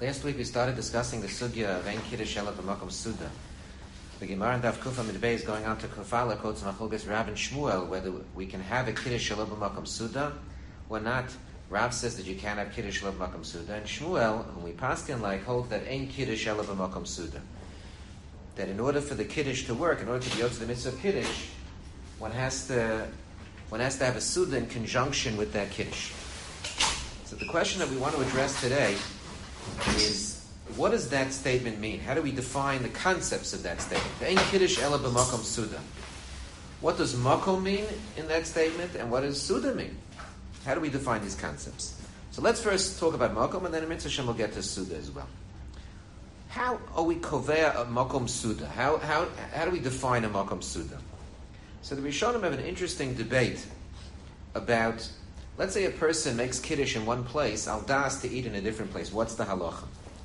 Last week we started discussing the sugya of Ein Kiddush Ela B'Makom Suda. The Gemara in Daf Kufa Midbei is going on to Kufala, quotes Machlokes Rav and Shmuel, whether we can have a Kiddush Ela B'Makom Suda or not. Rav says that you can't have Kiddush Ela B'Makom Suda, and Shmuel, whom we paskin like, hold that Ein Kiddush Ela B'Makom Suda. That in order for the Kiddush to work, in order to be able to the mitzvah of Kiddush, one has to have a Suda in conjunction with that Kiddush. So the question that we want to address today is, what does that statement mean? How do we define the concepts of that statement? Ein Kiddush Ela B'Makom Suda. What does Makom mean in that statement, and what does Suda mean? How do we define these concepts? So let's first talk about Makom, and then in Mitzvah Shem we'll get to Suda as well. How are we kovea a Makom Suda? How do we define a Makom Suda? So the Rishonim have an interesting debate about, let's say a person makes Kiddush in one place, al das to eat in a different place. What's the halacha?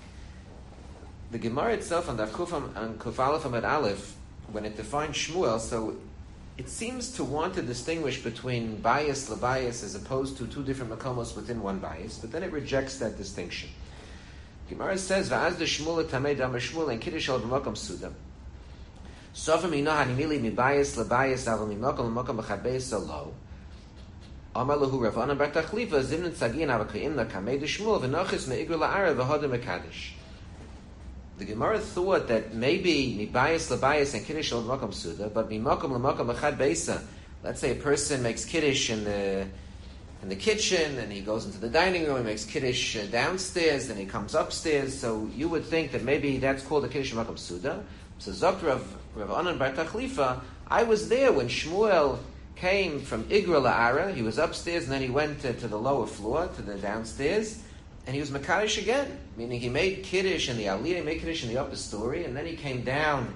The Gemara itself on Daf Kufam and Kuf Aleph Amud Aleph, when it defines Shmuel, so it seems to want to distinguish between bias, labias, as opposed to two different makomos within one bias, but then it rejects that distinction. Gemara says, "Va'az de Shmuel tamei dam Shmuel and Kiddush al b'makom suda. Sofim ina hanimili mi bias labias aval mi makom l'makom b'chad beis alo. Amar lahu Rav Anan bar Tachlifa zimnin tzagin avakaim na kamei de Shmuel v'nochis me'igru la'ara v'hoda mekadosh." The Gemara thought that maybe mi bias labias and Kiddush al b'makom suda, but mi makom l'makom b'chad beisa. Let's say a person makes Kiddush in the kitchen, and he goes into the dining room, he makes Kiddush downstairs, then he comes upstairs, so you would think that maybe that's called a Kiddush Makom Suda. So Zok Rav Anan bar Tachlifa, I was there when Shmuel came from Igra La'ara, he was upstairs, and then he went to the lower floor, to the downstairs, and he was Mekadosh again, meaning he made Kiddush in the Aliyah, he made Kiddush in the upper story, and then he came down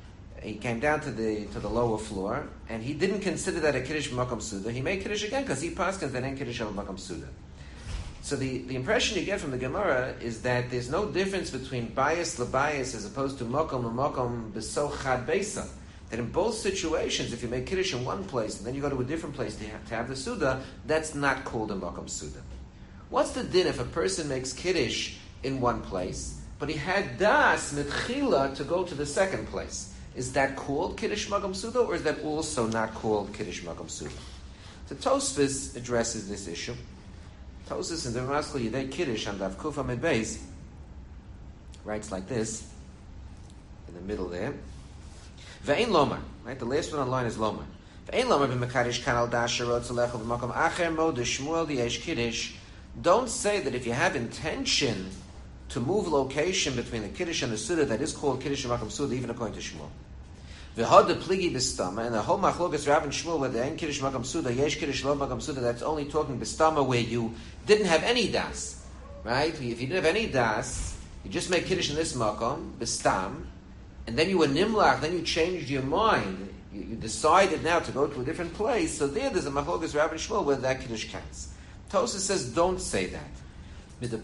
to the lower floor, and he didn't consider that a Kiddush B'Makom Suda. He made Kiddush again because he paskins that ain't Kiddush B'Makom Suda. So the impression you get from the Gemara is that there's no difference between bias labias as opposed to Makom l'Makom b'sochad beisa. That in both situations, if you make Kiddush in one place and then you go to a different place to have the Suda, that's not called a Makom Suda. What's the din if a person makes Kiddush in one place, but he had das mitchila to go to the second place? Is that called Kiddush Makom Suda, or is that also not called Kiddush Makom Suda? So Tosfos addresses this issue. Tosfos in the Ramaskel Yidei Kiddush on Daf Kufa Midbeis writes like this, in the middle there. Ve'ein lomar, right? The last one on line is lomar. Ve'ein lomar b'mekadish kanal dasherot zelecho b'makom acher mo de Shmuel diyesh Kiddush. Don't say that if you have intention to move location between the Kiddush and the Suda, that is called Kiddush Makom Suda, even according to Shmuel. V'hod the pligi b'stama, and the whole machlokas Rav and Shmuel, where there ain't Kiddush Makom Suda, yesh Kiddush lo Makom Suda, that's only talking b'stama where you didn't have any das, right? If you didn't have any das, you just made Kiddush in this Makom, b'stam, and then you were nimlach, then you changed your mind, you decided now to go to a different place, so there's a machlokas Rav and Shmuel where that Kiddush counts. Tosfos says, don't say that. Since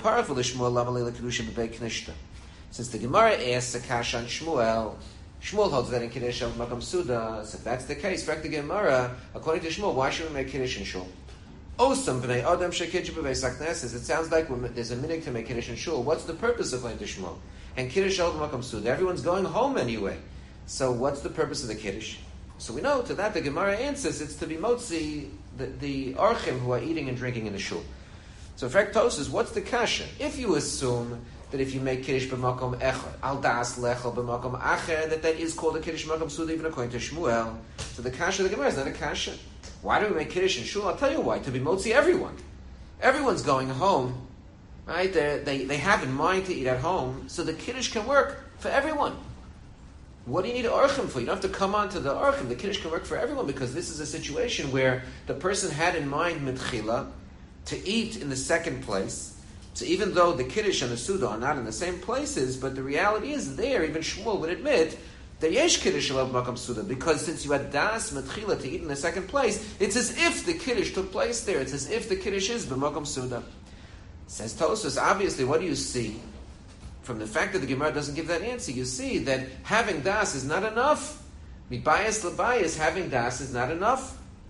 the Gemara asks a kash on Shmuel holds that in Kiddush of Makom Suda. So if that's the case, fact the Gemara, according to Shmuel, why should we make Kiddush in Shul? Osam b'nei adam shekiddush b'beis hakneses. It sounds like there's a minhag to make Kiddush in Shul. What's the purpose according to Shmuel? And Kiddush of Makom Suda, everyone's going home anyway. So what's the purpose of the Kiddush? So we know to that the Gemara answers it's to be motzi the orchim who are eating and drinking in the Shul. So in fact, Tosfos, what's the kasha? If you assume that if you make Kiddush b'makom echad, al das lechel b'makom acher, that is called a Kiddush Makom Suda, even according to Shmuel. So the kasha of the Gemara is not a kasha. Why do we make Kiddush in Shul? I'll tell you why. To be motzi everyone. Everyone's going home, right? They have in mind to eat at home, so the Kiddush can work for everyone. What do you need orchim for? You don't have to come on to the orchim. The Kiddush can work for everyone because this is a situation where the person had in mind mitchila to eat in the second place. So even though the Kiddush and the Suda are not in the same places, but the reality is there, even Shmuel would admit, that yesh Kiddush alav Makom Suda, because since you had das metchila to eat in the second place, it's as if the Kiddush took place there. It's as if the Kiddush is b'Makom Suda. Says Tosfos, obviously, what do you see? From the fact that the Gemara doesn't give that answer, you see that having das is not enough. Mibayas labayas, having das is not enough.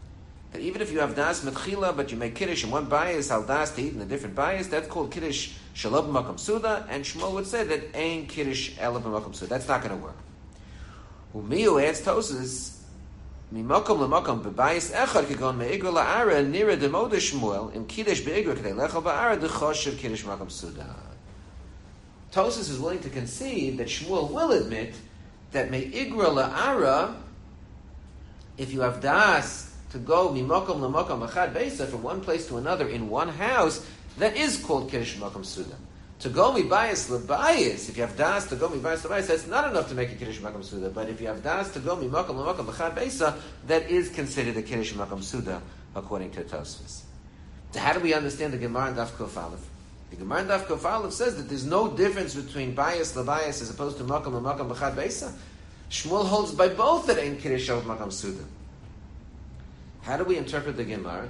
that even if you have das metchila, but you make kiddush in one bias, al das to eat in a different bias, that's called kiddush shalom b'makom suda, and Shmuel would say that ain kiddush ela b'makom suda. That's not going to work. Umiyu adds Tosas, mimakom l'makom b'bayis echad kegon me'igro la'ara nira demoda Shmuel im kiddush be'igro k'dei lechal ba'ara d'choshev kiddush b'makom suda. Tosas is willing to concede that Shmuel will admit that me'igro la'ara, if you have das to go mimakom l'makom achad beisa from one place to another in one house, that is called kiddush b'makom suda. To go mibayis l'bayis, if you have das to go mibayis l'bayis, that's not enough to make a kiddush b'makom suda. But if you have das to go mimakom l'makom achad beisa, that is considered a kiddush b'makom suda according to Tosfos. So how do we understand the Gemara in Daf Kuf Aleph? The Gemara in Daf Kuf Aleph says that there's no difference between bayis l'bayis as opposed to makom l'makom achad beisa. Shmuel holds by both that ain't kiddush b'makom suda. How do we interpret the Gemara?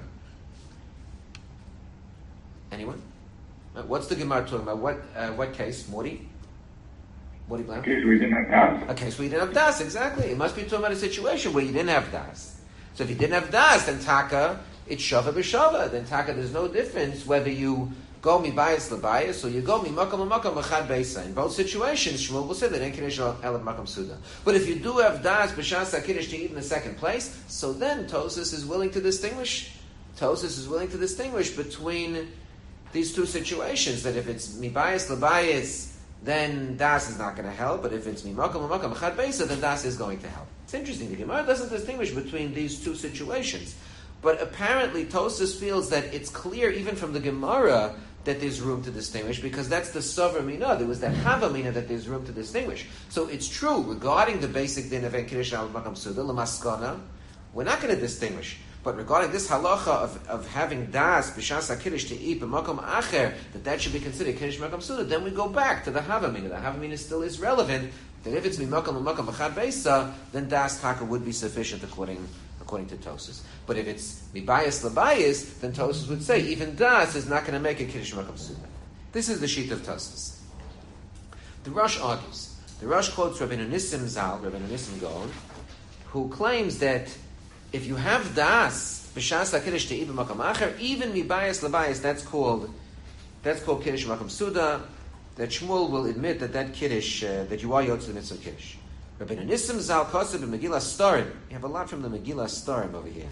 Anyone? What's the Gemara talking about? What case? Morty? Morty Blank? A case where you didn't have das. A case where you didn't have das, exactly. It must be talking about a situation where you didn't have das. So if you didn't have das, then taka, it's shava b'shava. Then taka, there's no difference whether you go mi bayis l'bayis or you go mi makom l'makom achad beisa. In both situations, Shmuel will say that ain't kiddush ela b'makom suda. But if you do have das b'shas kiddush to eat in the second place, so then Tosas is willing to distinguish. Tosas is willing to distinguish between these two situations. That if it's mi bayis l'bayis, then das is not going to help. But if it's mi makom l'makom achad beisa, then das is going to help. It's interesting. The Gemara doesn't distinguish between these two situations. But apparently Tosas feels that it's clear even from the Gemara that there's room to distinguish, because that's the Sover Mina. There was that Hava Mina that there's room to distinguish. So it's true, regarding the basic din of En Kiddush Al Makam Suda, L'maskana, we're not going to distinguish. But regarding this halacha of having das, B'shas HaKiddush, to eat b'makom acher, that should be considered Kiddush Makam Suda, then we go back to the Hava Mina. The Hava Mina still is relevant, that if it's Mimakam L'makam Achad Beisa, then das taka would be sufficient according to Tosas. But if it's mibayis l'bayis, then Tosas would say even das is not going to make a kiddush makam suda. This is the sheet of Tosas. The Rosh argues. The Rosh quotes Rabbeinu Nissim Zal, Rabbeinu Nissim Gaon, who claims that if you have das b'shas kiddush to eat b'makam acher, even mibayis l'bayis, that's called kiddush makam suda. That Shmuel will admit that kiddush that you are yotz the mitzvah kiddush. Rabbeinu Nissim Zal Kosev in Megillah Starim. You have a lot from the Megillah Starim over here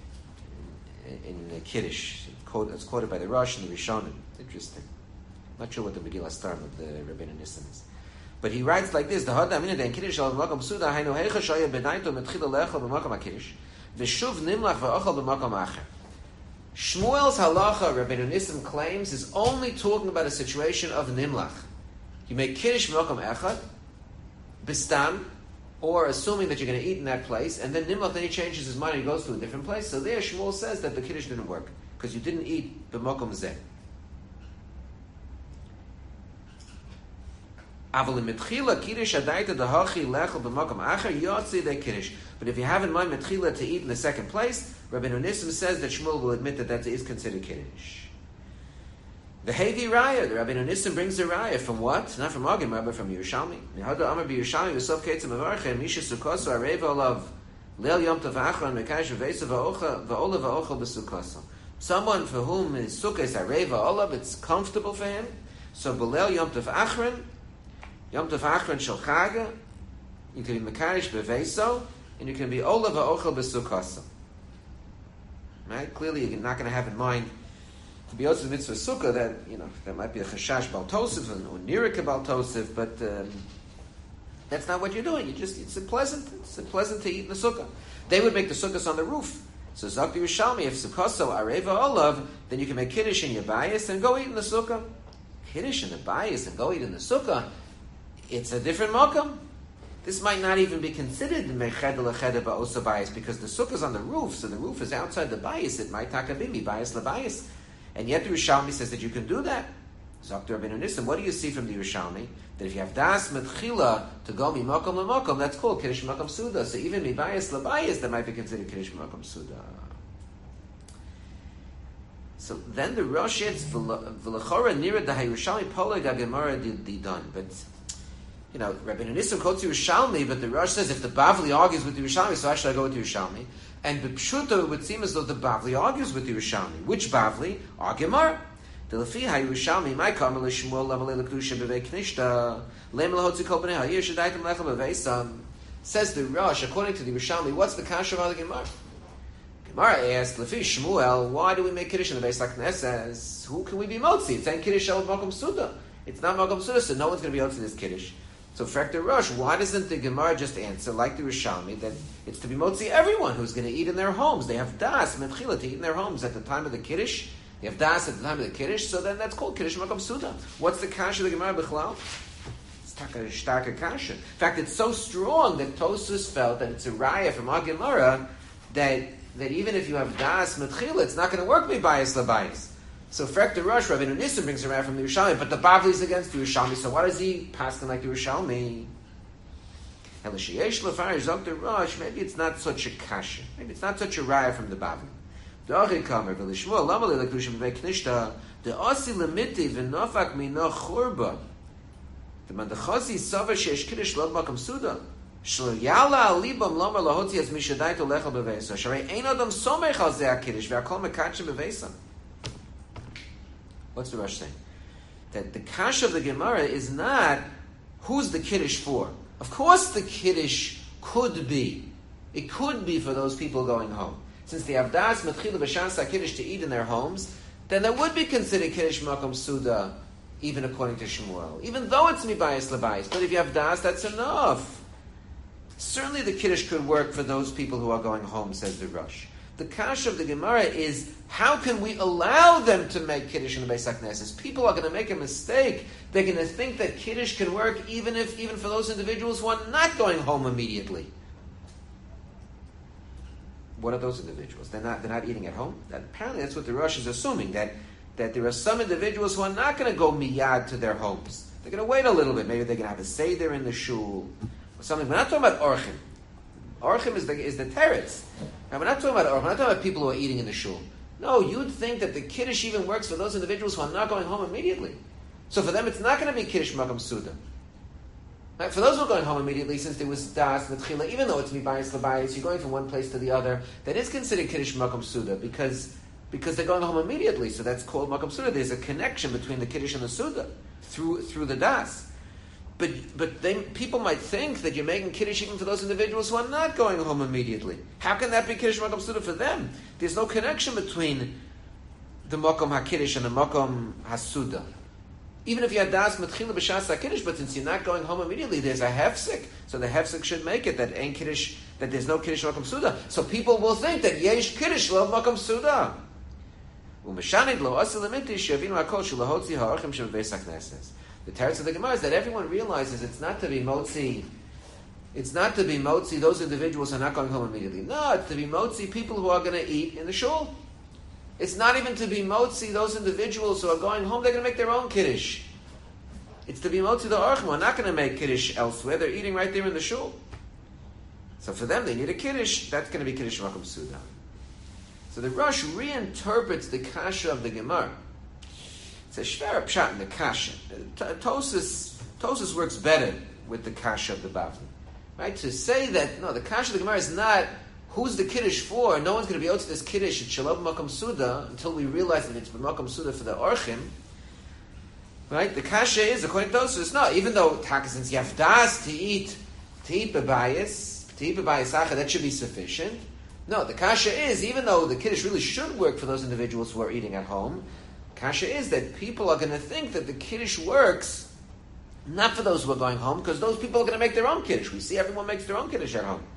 in Kiddush. It's quoted by the Rosh and the Rishonim. Interesting. Not sure what the Megillah Starim of the Rabbeinu Nissim is. But he writes like this: the Hada Amina Den Kiddush Al B'Makom Suda Hainu Heicha Shoya Benaito Metchila Lechol B'Makom HaKiddush V'Shuv Nimlach V'Ochel B'Makom Acher. Shmuel's halacha, Rabbeinu Nissim claims, is only talking about a situation of Nimlach. You make Kiddush B'Makom Echad, Bistam, or assuming that you're going to eat in that place, and then Nimlach, then he changes his mind and he goes to a different place. So there Shmuel says that the Kiddush didn't work, because you didn't eat b'makom zeh. But if you have in mind metchila to eat in the second place, Rabbeinu Nissim says that Shmuel will admit that is considered Kiddush. The Hevi Raya, the Rabbeinu Nissim brings the Raya from what? Not from Agim, but from Yerushalmi. Mihada Amar b'Yerushalmi v'sof ketzim avarche misha sukoso areva olav leil yom tov achron mekash v'vesa v'ola v'ochel b'sukoso. Someone for whom his sukkah is areva olav, it's comfortable for him. So b'leil yom tov achron shel chaga, you can be mekash b'veso, and you can be ola v'ochel b'sukoso. Right? Clearly, you're not going to have in mind to be also the mitzvah sukkah, that there might be a chashash bal tosif or nirika bal tosif, but that's not what you're doing. It's pleasant to eat in the sukkah. They would make the sukkahs on the roof. So Zakti Yerushalmi, if sukkoso areva olav, then you can make kiddush in your bayis and go eat in the sukkah. Kiddush in the bayis and go eat in the sukkah, it's a different makam. This might not even be considered the meched leched ba'osa bayis, because the sukkah's on the roof, so the roof is outside the bayis. It might takabimi bayis lebayis. And yet the Yerushalmi says that you can do that. Dr. Rabbeinu Nissim, what do you see from the Yerushalmi? That if you have das metchila to go mimakom l'makom, that's called kiddush makom suda. So even mibayis l'bayis, that might be considered kiddush makom suda. So then the Rosh adds v'lechora nira da Yerushalmi poleg agemara didon. But Rabbeinu Nissim quotes Yerushalmi, but the Rosh says if the Bavli argues with the Yerushalmi, so why should I go with the Yerushalmi? And B'pshuto, it would seem as though the Bavli argues with the Yerushalmi. Which Bavli? Gemara. The Lefi HaYerushalmi, my Kamer L'Shmuel Lamalei L'Kedusha B'vei Knishta Leim L'Hotzi Kol B'nei HaYir Shadaitim Lechem B'veisam. Says the Rosh, according to the Yerushalmi, what's the kasha of the Gemara? Gemara asked, Lefi Shmuel, why do we make Kiddush in the Beis HaKnesses? Who can we be Motzi? It's ain't Kiddush El Makom Suda. It's not Makom Suda, so no one's going to be Motzi this Kiddush. So Frekter Rosh, why doesn't the Gemara just answer, like the Yerushalmi, that it's to be Motzi everyone who's going to eat in their homes? They have das, Metchila, to eat in their homes at the time of the Kiddush. They have das at the time of the Kiddush, so then that's called Kiddush Makom Suda. What's the kasha of the Gemara B'chlal? It's Taka kasha. In fact, it's so strong that Tosfos felt that it's a raya from our Gemara that even if you have das, Metchila, it's not going to work me bias labayis. So Frekter Rosh, Rabbeinu Nissim brings around from the Yerushalmi, but the Bavli is against the Yerushalmi, so why does he pass them like the Yerushalmi? Elishayesh Lefarish Dr. Rosh, maybe it's not such a kasha. Maybe it's not such a raya from the Bavli. The Achi Kamer, V'lishmuel, Lamalei L'Kedusha B'vei Knishta, the Osi Lemiti V'nofak Mino Churba, the Mandachosi Sava Shesh Kiddush Lo Makom Suda, Shlo Yala Alibam Lomar Lahotzi Az Mishadaitu Lechel B'veisa, Sharei Ein Adam Somech Al Zeh HaKiddush, V'akol Mekachim B'veisa. What's the Rosh saying? That the kasha of the Gemara is not who's the Kiddush for. Of course the Kiddush could be. It could be for those people going home. Since they have das metchila b'shas HaKiddush to eat in their homes, then that would be considered Kiddush Makom Suda, even according to Shmuel. Even though it's mibayis labayis. But if you have das, that's enough. Certainly the Kiddush could work for those people who are going home, says the Rosh. The kasha of the Gemara is, how can we allow them to make Kiddush in the Beis HaKnesses? People are going to make a mistake. They're going to think that Kiddush can work even for those individuals who are not going home immediately. What are those individuals? They're not eating at home? Apparently that's what the Rosh is assuming, that there are some individuals who are not going to go miyad to their homes. They're going to wait a little bit. Maybe they're going to have a seder in the shul or something. We're not talking about orchim. Orchim is the teretz. Now, we're not talking about orchim. We're not talking about people who are eating in the shul. No, you'd think that the Kiddush even works for those individuals who are not going home immediately. So for them, it's not going to be Kiddush Makom Suda. Right? For those who are going home immediately, since there was das, Metchila, even though it's mibayis labayis, you're going from one place to the other, that is considered Kiddush Makom Suda because they're going home immediately. So that's called Makom Suda. There's a connection between the Kiddush and the Suda through the das. But then people might think that you're making Kiddush even for those individuals who are not going home immediately. How can that be Kiddush Makom Suda for them? There's no connection between the Makom HaKiddush and the Makom HaSuda. Even if you had das metchila b'shas HaKiddush, but since you're not going home immediately, there's a hefsek. So the hefsek should make it that ain't Kiddush, that there's no Kiddush Makom Suda. So people will think that yesh Kiddush lo Makom Suda. The teretz of the Gemara is that everyone realizes it's not to be motzi. It's not to be motzi those individuals who are not going home immediately. No, it's to be motzi people who are going to eat in the shul. It's not even to be motzi those individuals who are going home. They're going to make their own kiddush. It's to be motzi the orchim who are not going to make kiddush elsewhere. They're eating right there in the shul. So for them, they need a kiddush. That's going to be Kiddush Makom Suda. So the Rosh reinterprets the kasha of the Gemara. It's a shver pshat in the kasha. Tosfos works better with the kasha of the Bavli. Right? To say that, no, the kasha of the Gemara is not who's the kiddush for. No one's going to be able to this kiddush at Shalom Makom Suda until we realize that it's Makom Suda for the Orchim. Right? The kasha is, according to Tosfos, no, even though since you have das to eat bebayis acha, that should be sufficient. No, the kasha is, even though the kiddush really should work for those individuals who are eating at home, kasha is that people are going to think that the kiddush works not for those who are going home, because those people are going to make their own kiddush. We see everyone makes their own kiddush at home.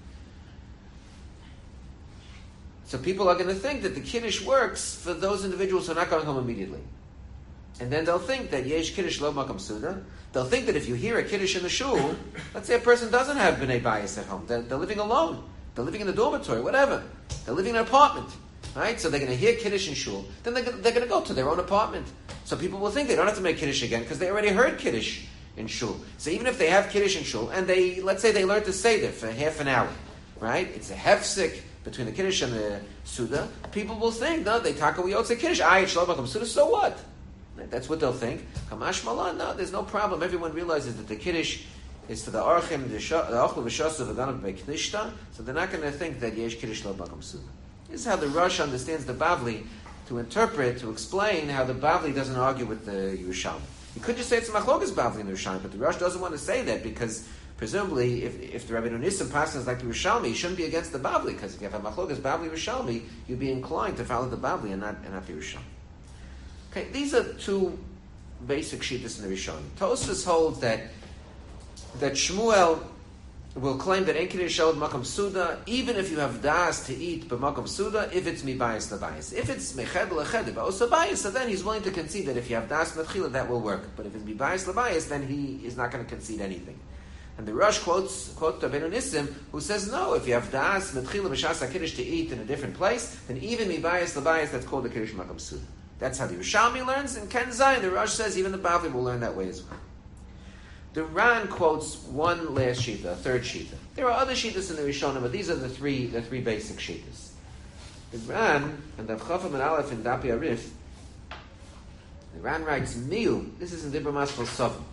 So people are going to think that the kiddush works for those individuals who are not going home immediately. And then they'll think that yesh kiddush lo makom suda. They'll think that if you hear a kiddush in the shul, let's say a person doesn't have b'nei bayis at home, they're living alone, they're living in the dormitory, whatever, they're living in an apartment, right? So they're going to hear kiddush in shul, then they're going to go to their own apartment. So people will think they don't have to make kiddush again because they already heard kiddush in shul. So even if they have kiddush in shul and let's say they learn to say there for half an hour, right? It's a hefsek between the kiddush and the suda. People will think, no, they taka say kiddush, ayat shalom makom suda. So what? That's what they'll think. Kamash malan, no, there's no problem. Everyone realizes that the kiddush is for the Archim, the Achlu V'Shasu V'Ganav Be'Knishta, so they're not going to think that Yesh Kiddush Lo Makom Suda. This is how the Rosh understands the Bavli, to interpret, to explain how the Bavli doesn't argue with the Yerushalmi. You could just say it's a Machlokas Bavli in the Yerushalmi, but the Rosh doesn't want to say that because presumably if the Rabbeinu Nissim passes like the Yerushalmi, he shouldn't be against the Bavli, because if you have a Machlokas Bavli Yerushalmi, you'd be inclined to follow the Bavli and not the Yerushalmi. Okay, these are two basic shittas in the Rishonim. Tosfos holds that Shmuel will claim that Ein Kiddush Shalom Makom Suda, even if you have das to eat b'Makom Suda, if it's mibayis lebayis. If it's meched leched ba'osa bayis, so then he's willing to concede that if you have das metchila, that will work. But if it's mibayis lebayis, then he is not going to concede anything. And the Rosh quotes Rabbeinu Nissim, who says no, if you have das metchila b'shas HaKiddush to eat in a different place, then even mibayis lebayis, that's called the Kiddush Makom Suda. That's how the Yerushalmi learns, and Ken Zayin, the Rosh says even the Bavli will learn that way as well. The Ran quotes one last shita, a third shita. There are other shitas in the Rishonim, but these are the three basic shitas. The Ran, and the Chafam and Aleph in Dapi Arif, the Ran writes, Miu, this is in Dibra Maskal Sovim,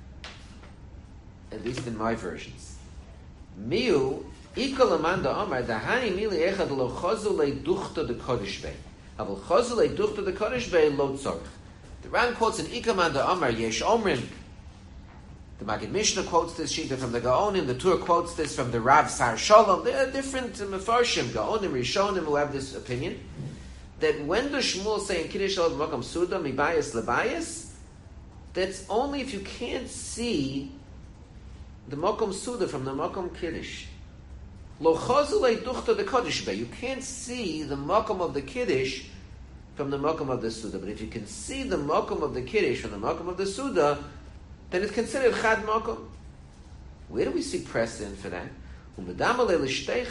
at least in my versions. Miu, Ikal Amanda Omar, Dahani Mili Echad Lo Chozu Le Duchta de Kodesh Bey. Avol Chozu Le Duchta de Kodesh Bey Lo Tzorch. The Ran quotes in Ikal Amanda Omar, Yesh Omrin. The Magid Mishnah quotes this shita from the Gaonim. The Tur quotes this from the Rav Sar Shalom. There are different Mefarshim, Gaonim, Rishonim, who have this opinion that when the Shmuel say in Kiddush Shalom Makom Suda Mibayis Lebayis, that's only if you can't see the Makom Suda from the Makom Kiddush. Lo Chazu Le Duchta de Kodesh Be. You can't see the Makom of the Kiddush from the Makom of the Suda. But if you can see the Makom of the Kiddush from the Makom of the Suda, then it's considered Chad Makom. Where do we see precedent for that? The Gemara in Shlosh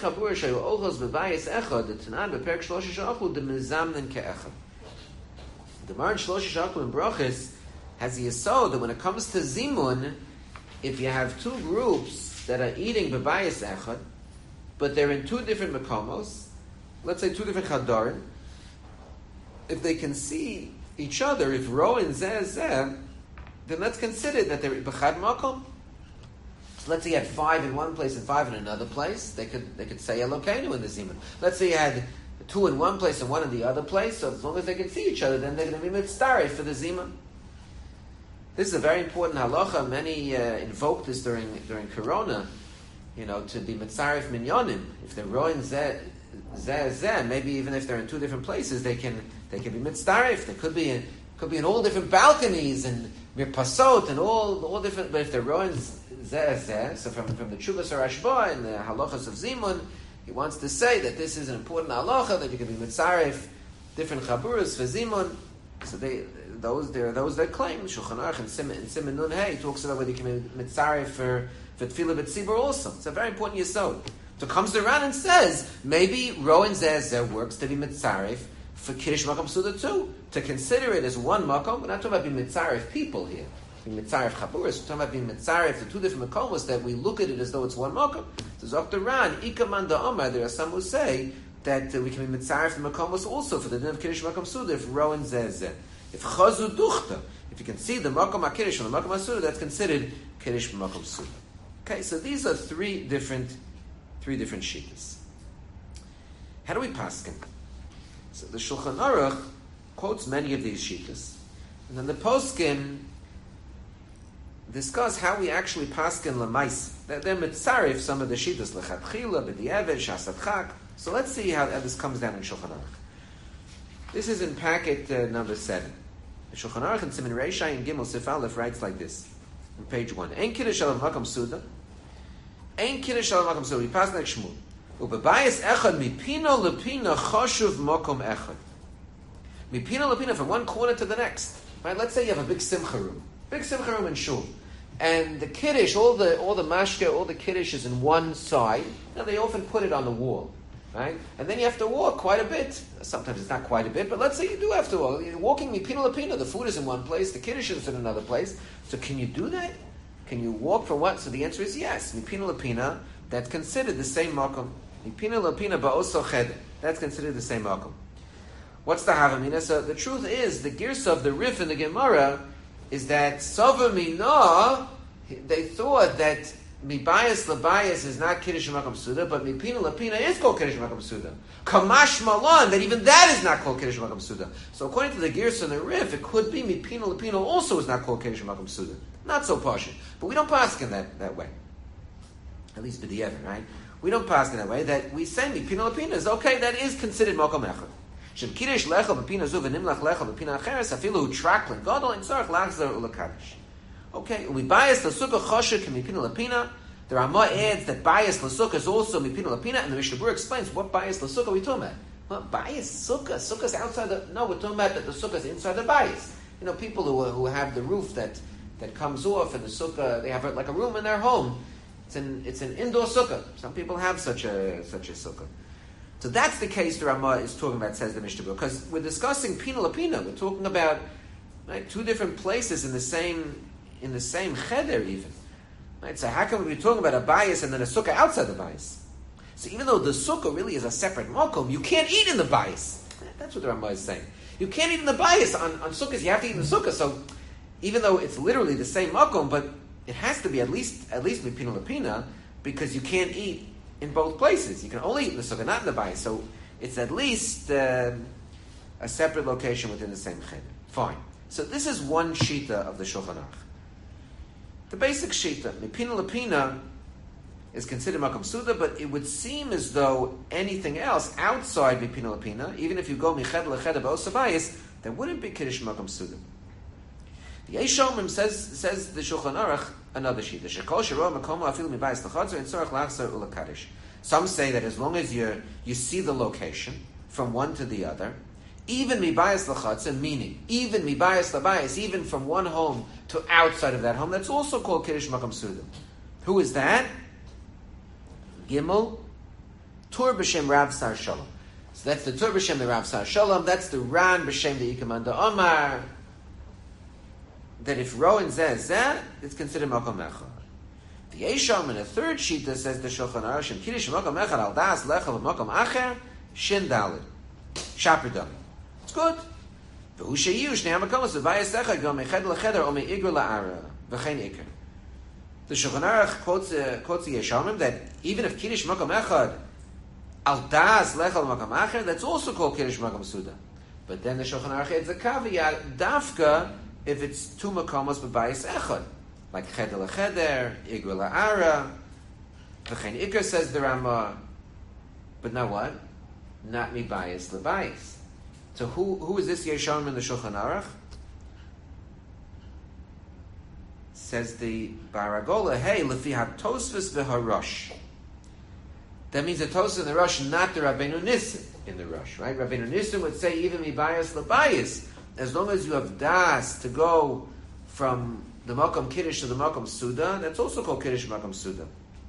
Shachlu in Brachos has the yesod that when it comes to Zimun, if you have two groups that are eating Bebayis Echad, but they're in two different Makomos, let's say two different Chadarim, if they can see each other, if Ro and Zeh, then let's consider that they're b'chad makom. So let's say you had 5 in one place and 5 in another place. They could say Elokeinu in the Zimun. Let's say you had 2 in one place and 1 in the other place. So as long as they can see each other, then they're going to be mitzdarei for the Zimun. This is a very important halacha. Many invoke this during Corona. To be mitzaref minyonim. If they're rowing zeh, maybe even if they're in 2 different places, they can be mitzdaref. They could be in all different balconies and mirpasot and all different. But if they're rowing zeh, so from the Chuvas Rashba and the halachas of Zimun, he wants to say that this is an important halacha that you can be mitzaref different chaburas for Zimun. So there are those that claim Shulchan Aruch and Siman Nun Hey talks about whether you can be mitzaref for Tefillah B'tzibur also. It's a very important yesod. So comes the Ran and says maybe Ro and Zeh works to be mitzaref for Kiddush Makom Suda too, to consider it as one Makom. We're not talking about being mitzaref people here, being mitzaref chaburas. We're talking about being mitzaref the 2 different Makomos that we look at it as though it's one Makom. So Dr. Ran, Ikaman da Omar, there are some who say that we can be mitzaref the Makomos also for the din of Kiddush Makom Suda if Ro and Zeh. If Chazu Duchta, if you can see the Makom HaKiddush from the Makom HaSuda, that's considered Kiddush Makom Suda. Okay, so these are three different shittas. How do we paskin? So the Shulchan Aruch quotes many of these shittas, and then the poskim discuss how we actually paskin l'mais. They're mitzarif some of the shittas lechatchila, b'di'eved, shasat chak. So let's see how this comes down in Shulchan Aruch. This is in packet number 7. The Shulchan Aruch in Siman Reishai and Gimel Sif Aleph writes like this on page 1. Ein Kiddush Shalom Makom Suda. Ein Kiddush Shalom Makom Suda. We pass like Shmuel. Ubebayis echad mipino lepina choshuv mokom echad. Mipino lepina, from one corner to the next. Right? Let's say you have a big simcha room in shul, and the kiddush, all the mashke, all the kiddush is in one side. Now they often put it on the wall, right? And then you have to walk quite a bit. Sometimes it's not quite a bit, but let's say you do have to walk. You're walking mipino lepina. The food is in one place, the kiddush is in another place. So can you do that? Can you walk from what? So the answer is yes. Mipino lepina. That's considered the same makom. Mipina lepina ba'oso ched. That's considered the same makom. What's the havamina? So the truth is, the girsa of the Rif in the Gemara is that Sava Mina, they thought that Mibayas labayas is not Kiddush Makom Suda, but Mipina lapina is called Kiddush Makom Suda. Kamash Malan, that even that is not called Kiddush Makom Suda. So according to the Gersa and the Rif, it could be Mipina lapina also is not called Kiddush Makom Suda. Not so partial. But we don't pass in that way. At least b'di'evet, right? We don't pass in that way. That we say Mipina lapina is okay, that is considered Makom Echad. Shem Kiddush lechel b'pina zu v'nimlach lechel b'pina acheres afilu hu traklin gadol in tzarech lachzer ulakadosh. Okay, we bias the sukkah chosher can mipina lapina. The Ramah adds that bias l'sukkah is also mipina lapina, and the Mishnah Berurah explains what bias l'sukkah are we talking about. Well, bias sukkah, sukkah's outside the. No, we're talking about that the sukkah is inside the bias. You know, people who have the roof that comes off, and the sukkah they have like a room in their home. It's an indoor sukkah. Some people have such a sukkah. So that's the case the Ramah is talking about, says the Mishnah Berurah, because we're discussing pina lapina. We're talking about two different places in the same cheder even. Right? So how can we be talking about a bias and then a sukkah outside the bias? So even though the sukkah really is a separate makom, you can't eat in the bias. That's what the Ramah is saying. You can't eat in the bias. On sukkahs, you have to eat in the sukkah. So even though it's literally the same makom, but it has to be at least mipina lapina, because you can't eat in both places. You can only eat in the sukkah, not in the bias. So it's at least a separate location within the same cheder. Fine. So this is one shita of the Shulchan Aruch. The basic shita, mipina lapina, is considered makom suda, but it would seem as though anything else outside mipina lapina, even if you go miched leched ba'osabayis, there wouldn't be kiddush makom suda. The Eish Omrim says the Shulchan Aruch another shita. Shekol shero makomo afilu mibayis lachadzor in tzorach lachzor ulakadosh. Some say that as long as you see the location from one to the other, even mibayis lachatza, meaning even mibayis labayis, even from one home to outside of that home, that's also called kiddush makom suda. Who is that? Gimel Tur b'shem Rav Sar Shalom. So that's the Tur b'shem the Rav Sar Shalom. That's the Ran b'shem the Ikaman da Omar. That if Rowan says that, it's considered makom echad. The Eisham in a third shita says the Shulchan Aruch Shem kiddush makom echad al das lechel makom acher shin dalid shaperdam. It's good. The Shulchan Aruch quotes the Yeshamim that even if Kiddush Makom Echad Al Das Lechel Makom Acher, that's also called Kiddush Makom Suda. But then the Shulchan Aruch adds a caveat, Dafka, if it's two Makomos B'bayis Echad, like Cheder L'Cheder, Igra La'ara, V'chein Iker, says the Ramah. But now what? Not Mibayis L'Bayis. So who is this Yeshamim in the Shulchan Aruch? Says the Baragola, hey, lefi ha-Tosfos v'ha-Rosh. That means the Tosfos and the Rosh, not the Rabbeinu Nissim in the Rosh, right? Rabbeinu Nissim would say even mibayis l'bayis, as long as you have das to go from the Makom Kiddush to the Makom Suda, that's also called Kiddush Makom Suda.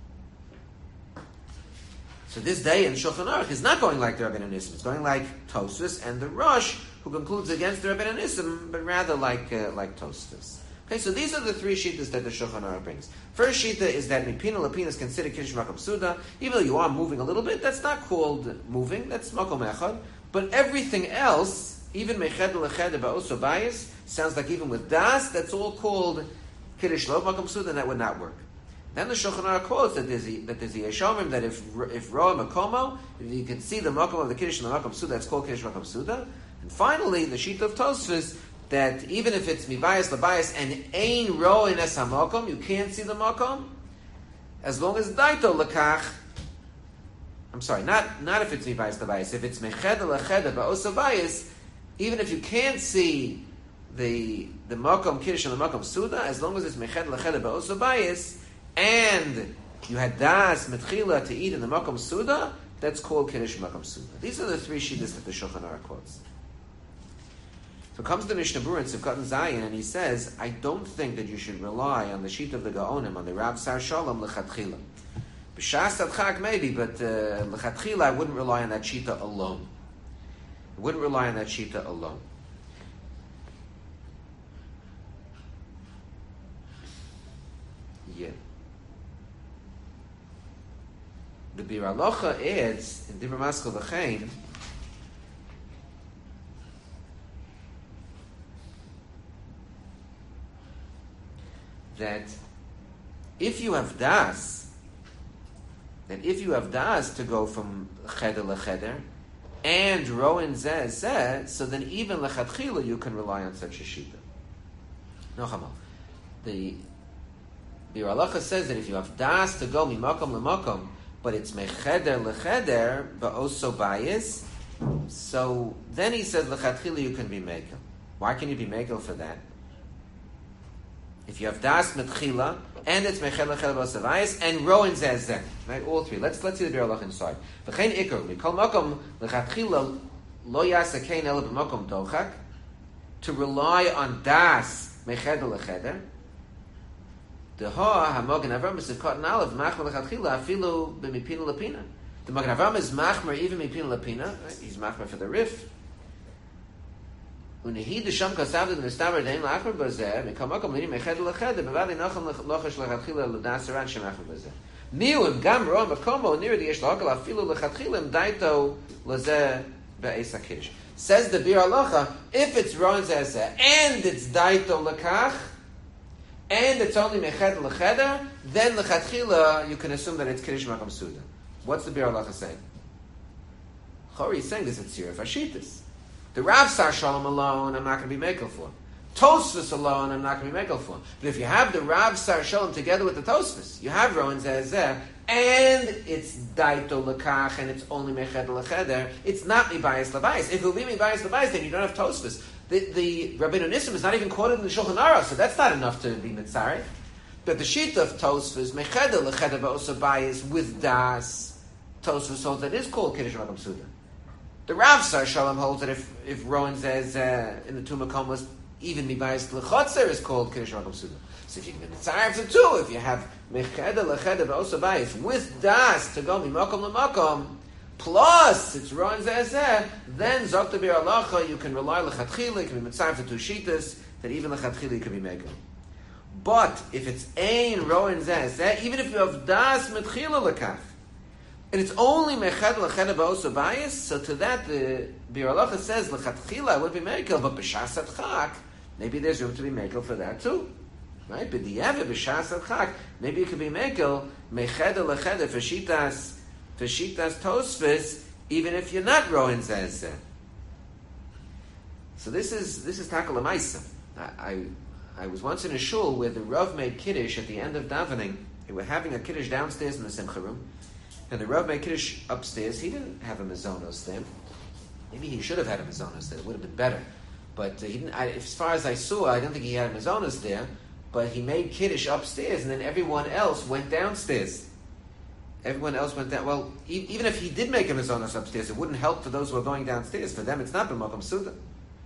So this day in Shulchan Aruch is not going like the Rabbeinu Nissim. It's going like Tosfos and the Rosh, who concludes against the Rabbeinu Nissim, but rather like Tosfos. Okay, so these are the three shitas that the Shulchan Aruch brings. First shita is that mipina lapina is considered kiddush makom suda. Even though you are moving a little bit, that's not called moving. That's makom echad. But everything else, even meched leched ba'oso bayis, sounds like even with das, that's all called kiddush lo makom suda, and that would not work. Then the Shulchan Aruch quotes that there's the Yeshomim that if roa makomo, if you can see the makom of the kiddush and the makom suda, that's called kiddush makom suda. And finally, the shita of Tosfos, that even if it's mibayis labayis and ein ro in es hamakom, you can't see the makom, as long as daito lekach. I'm sorry, not if it's mibayis labayis. If it's meched leched ba'osa bayis, even if you can't see the makom kiddush and the makom suda, as long as it's meched leched ba'osa bayis, and you had das metchila to eat in the makom suda, that's called kiddush makom suda. These are the three shittas that the Shulchan Aruch quotes. So comes the Mishnah Berurah in Sivkat Zayin, and he says, I don't think that you should rely on the sheet of the Gaonim, on the Rav Sar Shalom, lechatchila. B'shas Tadchak maybe, but lechatchila, I wouldn't rely on that shita alone. I wouldn't rely on that shita alone. Yeah. The Bir Halacha adds, in Dibur Maskal V'chein, that if you have das, that if you have das to go from cheder lecheder, and roin zeh zeh, so then even lechatchila you can rely on such a shita. No chamal. The Bir Halacha says that if you have das to go mimakom lemakom, but it's mecheder lecheder, but also bayis, so then he says lechatchila you can be mekel. Why can you be mekel for that? If you have das metchila, and it's mecheder lecheder but also bayis, and roin zeh zeh, right? All three. Let's see the Bir Halacha inside. V'chein ikar mikol makom lechatchila lo yasa kein ela b'makom dochak, to rely on das mecheder lecheder. The ha hamogen avram is cotton olive machmer lechatchila afilu b'mipina lapina. The mogen avram is machmer even mipina lapina. Right? He's machmer for the rif. Unehi the sham kasavd the mistamer dein lachmer bazer mikol makom lini mecheder lecheder bevali nacham lochash lechatchila l'dasaran shemachmer bazer. Miu im gam ro makomo near the yesh lokal afilu lechatchila daito lazeh be'es hakish. Says the Bir Halacha, if it's ron zeh and it's daito lekach, and it's only mecheder lecheder, then lechatchila you can assume that it's kiddush makam suda. What's the Bir Halacha saying? Chori is saying this at Sirah Fashitas. The Rav Sar Shalom alone, I'm not going to be mekel for. Tosfos alone, I'm not going to be mekel for. But if you have the Rav Sar Shalom together with the Tosfos, you have roin zeh and it's daito lekach, and it's only mecheder lecheder, it's not mibayis labayis. If it will be mibayis labayis, then you don't have Tosfos. The Rabbeinu Nissim is not even quoted in the Shulchan Aruch, so that's not enough to be mitzaref. But the sheet of Tosfos, mecheder lecheder ba'osa bayis with das, Tosfos holds that is called kiddush makam suda. The Rav Sar Shalom holds that if roin says in the two makomos, even mibayis lechotzer is called kiddush makam suda. So if you can be mitzaref the two, if you have mecheder lecheder ba'osa bayis with das to go mimakom lemakom, plus it's roin zeh, then zok the Bir Halacha you can rely lechatchila, you can be mitzaref the two shitas, that even lechatchila you can be mekel. But if it's ein roin zeh, even if you have das metchila lekach, and it's only mecheder lecheder ba'osa bayis, so to that the Bir Halacha says lechatchila I would be mekel, but b'shas adchak maybe there's room to be mekel for that too. Right? But the Yeveh b'shas adchak, maybe it could be mekel mecheder lecheder for shitas Tosfos, even if you're not roin zeh. So this is takal l'maisa. I was once in a shul where the Rav made kiddush at the end of davening. They were having a kiddush downstairs in the simcha room, and the Rav made kiddush upstairs. He didn't have a mazonos there. Maybe he should have had a mazonos there. It would have been better. But he didn't. As far as I saw, I don't think he had a mazonos there. But he made kiddush upstairs, and then everyone else went downstairs. Everyone else went down. Well, even if he did make a mazonos upstairs, it wouldn't help for those who are going downstairs. For them, it's not b'makom suda.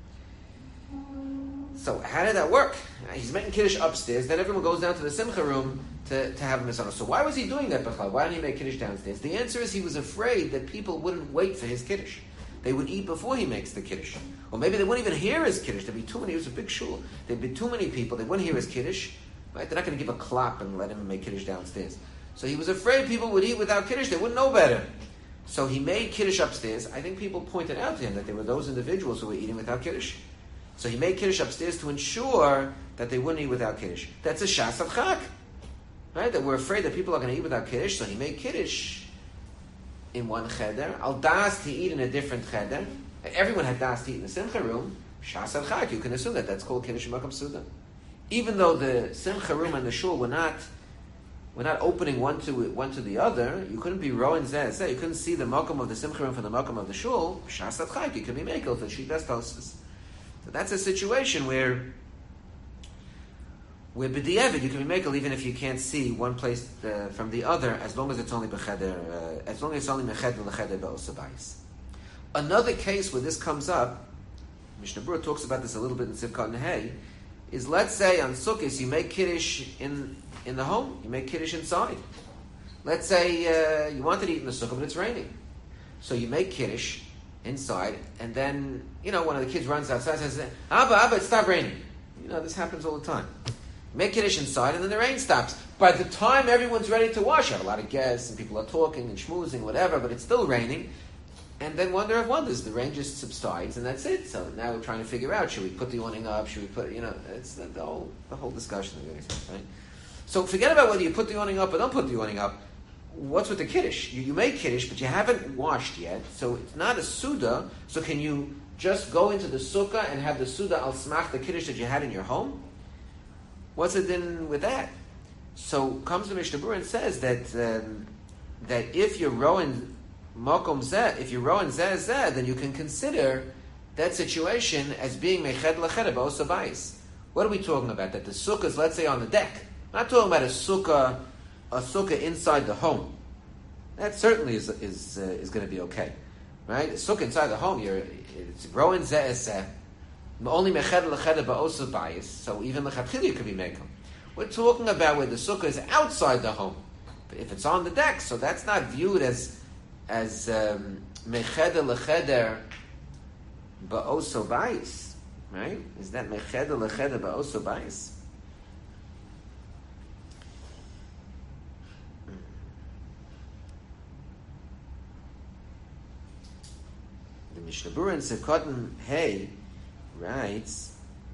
So how did that work? He's making kiddush upstairs, then everyone goes down to the simcha room to have a mazonos. So why was he doing that, b'chlal? Why didn't he make kiddush downstairs? The answer is he was afraid that people wouldn't wait for his kiddush. They would eat before he makes the kiddush. Or maybe they wouldn't even hear his kiddush. There'd be too many. It was a big shul. There'd be too many people. They wouldn't hear his kiddush. Right? They're not going to give a clap and let him make kiddush downstairs. So he was afraid people would eat without kiddush. They wouldn't know better. So he made kiddush upstairs. I think people pointed out to him that there were those individuals who were eating without kiddush. So he made kiddush upstairs to ensure that they wouldn't eat without kiddush. That's a shas adchak. Right? That we're afraid that people are going to eat without kiddush. So he made kiddush in one cheder. Al das to eat in a different cheder. Everyone had das to eat in the simcha room. Shas adchak. You can assume that that's called kiddush makam suda. Even though the simcha room and the shul were not opening one to the other. You couldn't be roin zeh. You couldn't see the makom of the simcha room from the makom of the shul. Shas adchak, you can be mekel for shitas tosfos. So that's a situation where b'di'evid you can be mekel even if you can't see one place from the other, as long as it's only b'cheder, as long as it's only mecheder l'cheder ba'osa bayis. Another case where this comes up, Mishnah Berurah talks about this a little bit in Sivkot Nehei, is let's say on Sukkot you make kiddush in the home, you make kiddush inside. Let's say you wanted to eat in the sukkah, but it's raining. So you make kiddush inside, and then, one of the kids runs outside and says, Abba, it stopped raining. This happens all the time. You make kiddush inside, and then the rain stops. By the time everyone's ready to wash, you have a lot of guests, and people are talking and schmoozing, whatever, but it's still raining. And then wonder of wonders, the rain just subsides, and that's it. So now we're trying to figure out, should we put the awning up, should we put, it's the whole discussion, right? So forget about whether you put the awning up or don't put the awning up. What's with the kiddush? You made kiddush, but you haven't washed yet, so it's not a suda. So can you just go into the sukkah and have the suda al smach the kiddush that you had in your home? What's it then with that? So comes the Mishnah Berurah and says that if you're rowing makom zeh, if you're rowing zeh, then you can consider that situation as being meched leched ba'os habayis. What are we talking about? That the sukkah is, let's say, on the deck. We're not talking about a sukkah inside the home. That certainly is going to be okay, right? A sukkah inside the home, it's rowing zeh, only meched leched ba'os habayis. So even lechatchila could be mekom. We're talking about where the sukkah is outside the home. But if it's on the deck, so that's not viewed as mecheder lecheder ba'oso bais, right? Is that mecheder lecheder ba'oso bais? The Mishnah Berurah in Sekotten Hey writes,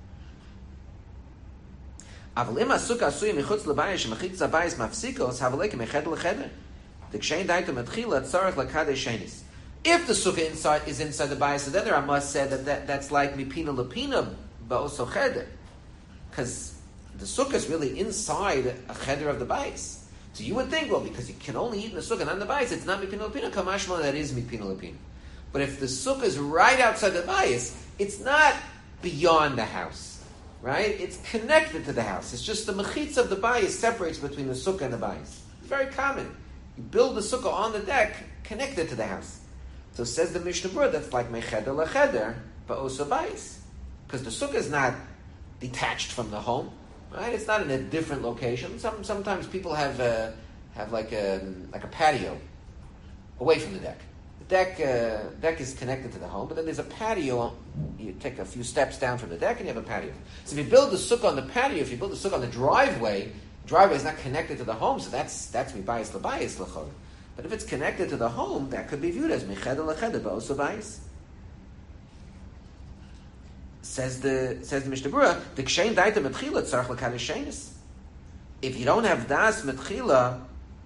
אבל אם הסוכה עשוי מחוץ לבית שמחיץ הבית מפסיקוס, הבלה כמחדר לחדר. דקשאין דייתו מתחילה צורך לקדש שניס. If the sukkah is inside the bayis, so then there I must say that's like mipina lepina ba'oso cheder, because the sukkah is really inside a cheder of the bayis. So you would think, well, because you can only eat in the sukkah, not in the bayis, it's not mipina lepina. Kamashma, that is mipina lepina. But if the sukkah is right outside the bayis, it's not beyond the house. Right? It's connected to the house. It's just the mechitza of the bayis separates between the sukkah and the bayis. It's very common. You build the sukkah on the deck, connected to the house. So says the Mishnah Berurah, that's like mecheder lecheder, ba'oso bayis. Because the sukkah is not detached from the home. Right? It's not in a different location. Sometimes people have like a patio away from the deck. The deck is connected to the home, but then there's a patio. You take a few steps down from the deck and you have a patio. So if you build the sukkah on the patio, if you build the sukkah on the driveway is not connected to the home, so that's mibayis lebayis lechor. But if it's connected to the home, that could be viewed as mecheder lecheder ba'oso bayis. Says the Mishnah Berurah, the kshein daita metchila tzarich l'kadosh shenis. If you don't have das metchila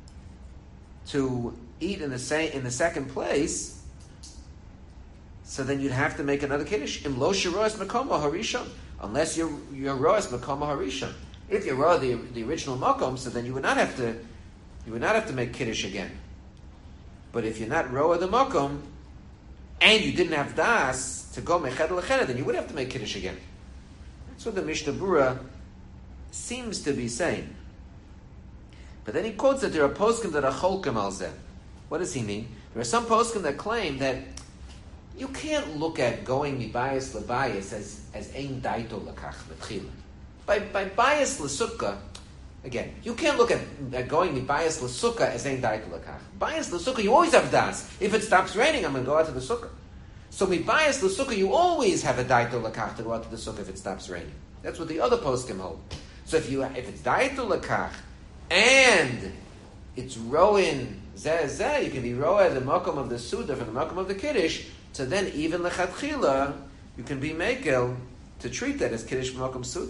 to eat in the second place, so then you'd have to make another kiddush. Im lo shiroas makoma harishon, unless you're roas makoma harishon. If you're roa the original makom, so then you would not have to make kiddush again. But if you're not roa the makom, and you didn't have das to go mecheder lecheder, then you would have to make kiddush again. That's what the Mishnah Berurah seems to be saying. But then he quotes that there are poskim that are cholkim al zeh. What does he mean? There are some poskim that claim that you can't look at going mibayis lebayis as ein daito lakach l'tchila. By bayis l'sukkah, again, you can't look at going mibayis l'sukkah as ein daito lakach. Bayis l'sukkah, you always have das. If it stops raining, I'm going to go out to the sukkah. So mibayis l'sukkah, you always have a daito lakach to go out to the sukkah if it stops raining. That's what the other poskim hold. So if it's daito lakach and it's rowing zeh, you can be roa the makom of the suda from the makom of the kiddush. So then even lechatchila, you can be mekel to treat that as kiddush makom suda.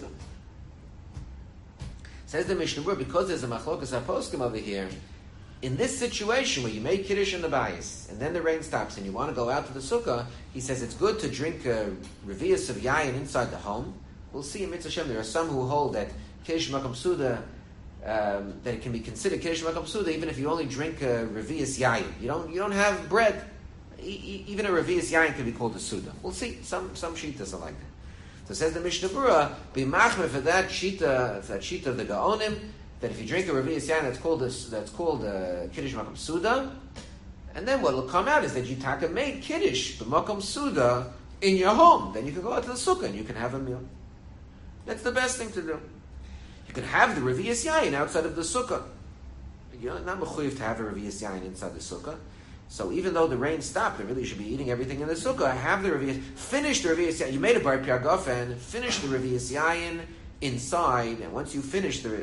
Says the Mishnah Berurah, because there's a machlokas haposkim over here, in this situation where you make kiddush in the bayis and then the rain stops and you want to go out to the sukkah, he says it's good to drink a revius of yayin inside the home. We'll see in Mitzvah Shem there are some who hold that kiddush makom suda, that it can be considered kiddush makom suda even if you only drink a revius yayin. You don't have bread. Even a revius yayin can be called a suda. We'll see. Some shitas are like that. So says the Mishnah Berurah, be machmer for that shita of the Gaonim, that if you drink a revius yayin that's called kiddush makom suda, and then what will come out is that you taka made kiddush the makom suda in your home. Then you can go out to the sukkah and you can have a meal. That's the best thing to do. You can have the revius yayin outside of the sukkah. You're not mechuyev to have a revius yayin inside the sukkah. So even though the rain stopped, you really should be eating everything in the sukkah. Have the revius, finish the revius yayin. You made a bar piargofen, finish the revius yayin inside, and once you finish the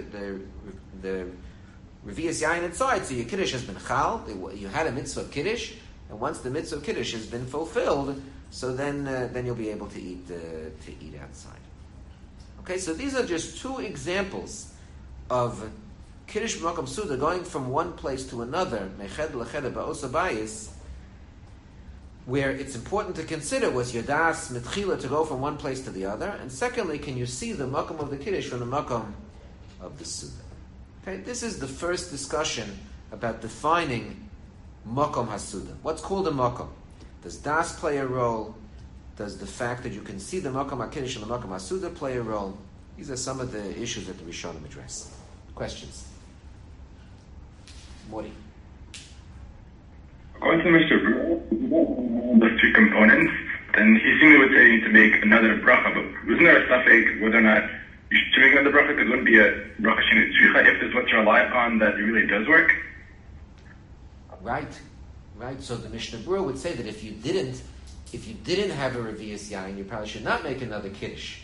revius yayin inside, so your kiddush has been chal. You had a mitzvah of kiddush, and once the mitzvah of kiddush has been fulfilled, so then you'll be able to eat outside. Okay, so these are just two examples of Kiddush b'makom suda, going from one place to another, meched leched ba'osa bayis, where it's important to consider was yadas mitchila to go from one place to the other, and secondly, can you see the makom of the Kiddush from the makom of the suda? Okay, this is the first discussion about defining makom hasuda. What's called a makom? Does das play a role? Does the fact that you can see the makom HaKiddush and the makom hasuda play a role? These are some of the issues that the Rishonim address. Questions? Mori. According to Mr. Brewer, the three components, then he seemingly would say you need to make another bracha, but wasn't there a suffix whether or not you should make another bracha? Because it wouldn't be a bracha shinei tzricha if this is what you rely upon that it really does work? Right. So the Mishnah Berurah would say that if you didn't have a revius yain, you probably should not make another kiddush.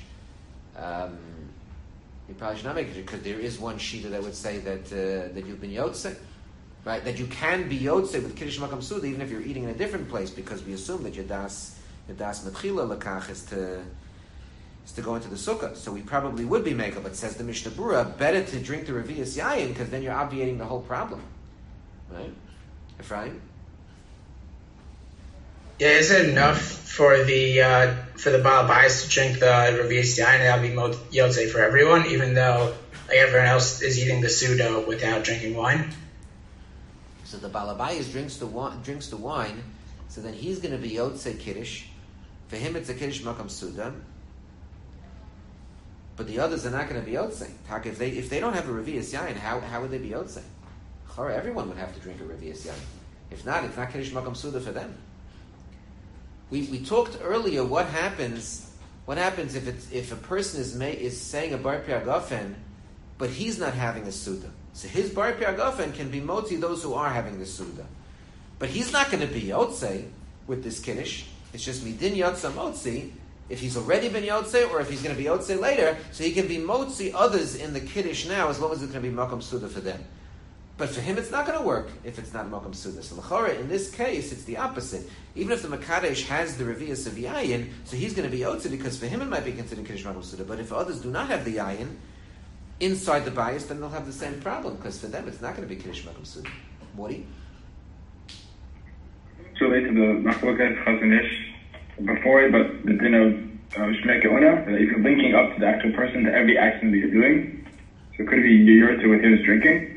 You probably should not make it because there is one shita that would say that you've been yotzei, right? That you can be yotzei with kiddush makam suda even if you're eating in a different place, because we assume that your das matchila lakach is to go into the sukkah. So we probably would be maker, but says the Mishnah Berurah, better to drink the revius yain because then you're obviating the whole problem, right? Ephraim? Yeah, is it enough for the Baal Bayis to drink the Revius Yain and that'll be Yotzei for everyone, even though everyone else is eating the Suda without drinking wine? So the Baal Bayis drinks the wine, so then he's going to be Yotzei Kiddush. For him it's a Kiddush Makam Suda. But the others are not going to be Yotzei. If they don't have a Revius Yain, how would they be Yotzei? Everyone would have to drink a Revius Yain. If not, it's not Kiddush Makam Suda for them. We talked earlier what happens if a person is saying a bar piagafen, but he's not having a suda. So his bar piagafen can be moti those who are having the suda, but he's not going to be yotzei with this kiddush. It's just midin yotza motzi if he's already been yotzei, or if he's going to be yotzei later, so he can be motzi others in the kiddush now as long as it's going to be makom suda for them. But for him, it's not going to work if it's not Mokum Suda. So l'chora, in this case, it's the opposite. Even if the Makadesh has the Revius of Yayin, so he's going to be Yotze, because for him it might be considered Kiddush Mokum Suda. But if others do not have the Yayin inside the bias, then they'll have the same problem, because for them it's not going to be Kiddush Mokum Suda. Mori? So later the Machlokas Chazon Ish before it, but the din of Shmei Keona, if you're linking up to the actual person, to every action that you're doing, so could it be Yurta with his drinking?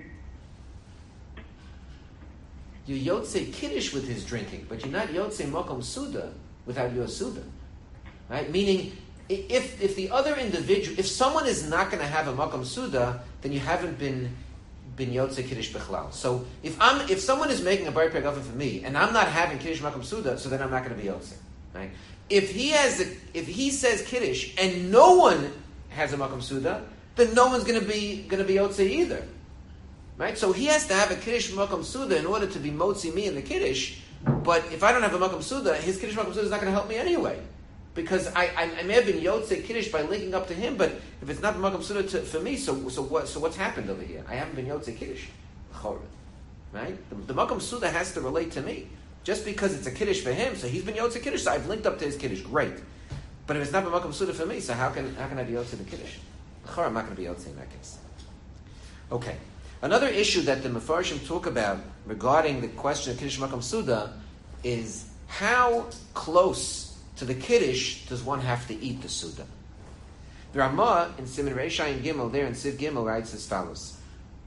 You're Yotzei Kiddush with his drinking, but you're not Yotzei Mokom Suda without your Suda. Right? Meaning, if the other individual, if someone is not going to have a Mokom Suda, then you haven't been Yotzei Kiddush Bechlal. So if someone is making a Bar Pegava for me, and I'm not having Kiddush Mokom Suda, so then I'm not going to be Yotzei. Right? If he says Kiddush and no one has a Mokom Suda, then no one's going to be Yotzei either. Right? So he has to have a Kiddush Makom Suda in order to be Motzi me in the Kiddush, but if I don't have a Makom Suda, his Kiddush Makom Suda is not going to help me anyway. Because I may have been Yotzei Kiddush by linking up to him, but if it's not Makom Suda for me, so what's happened over here? I haven't been Yotzei Kiddush. Right? The Makom Suda has to relate to me. Just because it's a Kiddush for him, so he's been Yotzei Kiddush, so I've linked up to his Kiddush, great. But if it's not Makom Suda for me, so how can I be Yotzei the Kiddush? I'm not going to be Yotzei in that case. Okay. Another issue that the Mefarshim talk about regarding the question of Kiddush Makam Suda is how close to the Kiddush does one have to eat the Suda? The Ramah in Siman Reishai and Gimel there in Siv Gimel writes as follows: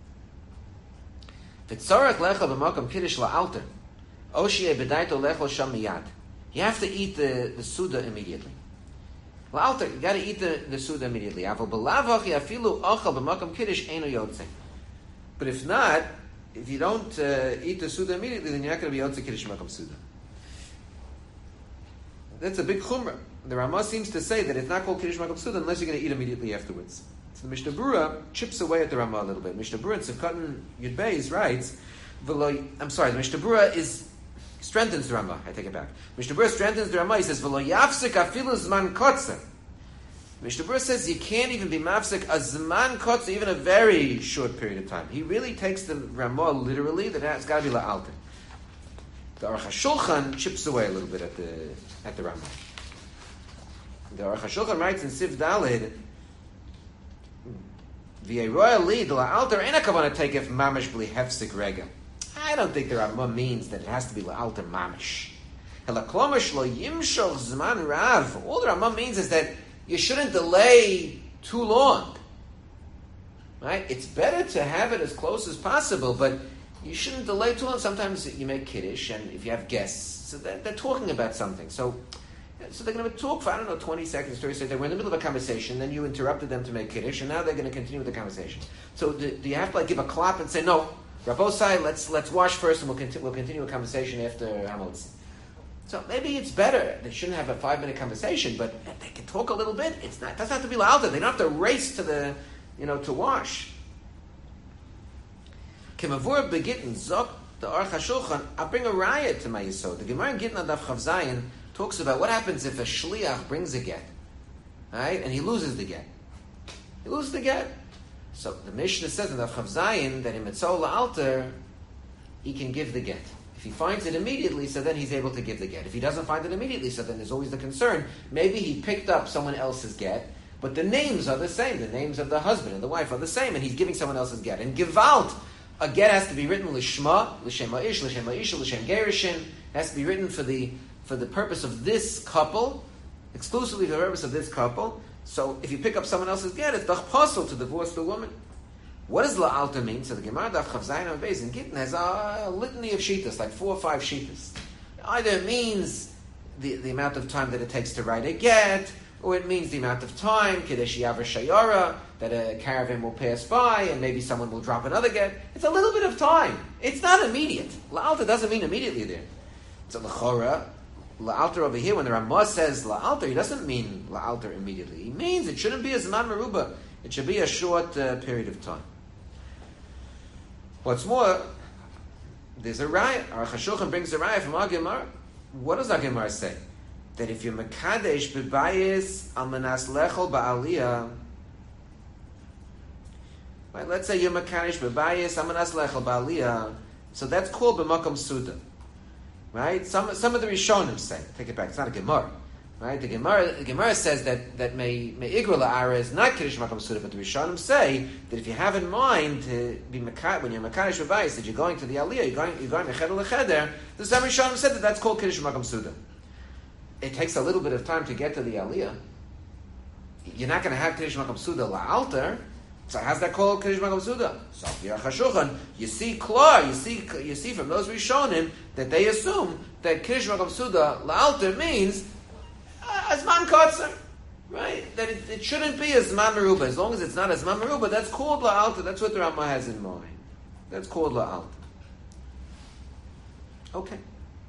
V'tzorach lecha b'makam Kiddush la'alter, oshiyeh b'daito lechol sham miyad. You have to eat the Suda immediately. La'alter, you got to eat the Suda immediately. Aval b'lav hachi afilu ochal b'makam Kiddush eino yotzei. But if not, if you don't eat the Suda immediately, then you're not going to be Yotzei Kiddush Makam Suda. That's a big chumrah. The Ramah seems to say that it's not called Kiddush Makam Suda unless you're going to eat immediately afterwards. So the Mishnah Berurah chips away at the Ramah a little bit. Mishnah Berurah in Sivkatan Yud Beis writes, the Mishnah Berurah strengthens the Ramah. I take it back. Mishnah Berurah strengthens the Ramah. He says, V'lo yafsik afilu zman kotzer. Mishnah Berurah says you can't even be mafsik a zman kotzer, even a very short period of time. He really takes the Ramah literally, that it's got to be la'alter. The Aruch HaShulchan chips away a little bit at the Ramah. The Aruch HaShulchan writes in Siv Daled, V'yeroya li the la'alter ain't a kavanah take if mamish bli hefsik rega. I don't think the Rambam means that it has to be la'alter mamish. Helaklomish lo yimshol zman rav. All the Rambam means is that you shouldn't delay too long. Right? It's better to have it as close as possible, but you shouldn't delay too long. Sometimes you make kiddush, and if you have guests, so they're talking about something. So they're going to talk for, 20 seconds, 30 seconds. They were in the middle of a conversation, then you interrupted them to make kiddush, and now they're going to continue with the conversation. So do you have to give a clap and say, no, Rabbosai, let's wash first, and we'll continue a conversation after Hamotzi. So maybe it's better. They shouldn't have a 5-minute conversation, but they can talk a little bit. It doesn't have to be louder. They don't have to race to the, to wash. Kemavur begitten zok the Aruch HaShulchan. I'll bring a riot to my yisod. The Gemara in Gittin Daf Chav Zayin talks about what happens if a shliach brings a get, right, and he loses the get. He loses the get. So the Mishnah says in Daf Chav Zayin that in Mitzvah La'alter he can give the get. If he finds it immediately, so then he's able to give the get. If he doesn't find it immediately, so then there's always the concern. Maybe he picked up someone else's get, but the names are the same. The names of the husband and the wife are the same, and he's giving someone else's get. And Gewalt, a get has to be written Lishma, L'Shem Ha'ish, L'Shem Ha'isha, L'Shem Gerishin. Has to be written for the purpose of this couple, exclusively for the purpose of this couple. So if you pick up someone else's get, it's doch possible to divorce the woman. What does la'alter mean? So the Gemara Daf Chav Zayin and Beis in Gittin has a litany of shittas, like 4 or 5 shittas. Either it means the amount of time that it takes to write a get, or it means the amount of time, Kedesh Yavar Shayara, that a caravan will pass by and maybe someone will drop another get. It's a little bit of time. It's not immediate. La'alter doesn't mean immediately there. So l'chora, la'alter over here, when the Ramah says la'alter, he doesn't mean la'alter immediately. He means it shouldn't be a zman meruba. It should be a short period of time. What's more, there's a raya. Aruch HaShulchan brings a raya from our Gemara. What does our Gemara say? That if you're mekadesh b'bayis al manas lechol ba'aliyah, right? Let's say you're mekadesh b'bayis al manas lechol ba'aliyah, so that's called b'makom suda, right? Some of the Rishonim say, take it back. It's not a Gemara, right? The Gemara says that may igra la'ara is not kiddush makom suda, but the Rishonim say that if you have in mind to be when you're mekadesh b'bayis, that you're going to the aliyah, you're going mecheder lecheder. The some Rishonim said that that's called kiddush makom suda. It takes a little bit of time to get to the aliyah. You're not going to have Kiddush Makom Suda la'alter. So how's that called Kiddush Makom Suda? So Aruch HaShulchan, you see from those Rishonim that they assume that Kiddush Makom Suda la'alter means Azman Kotzer, right? That it shouldn't be Azman Meruba. As long as it's not Azman Meruba, that's called la'alter. That's what the Ramah has in mind. That's called la'alter. Okay.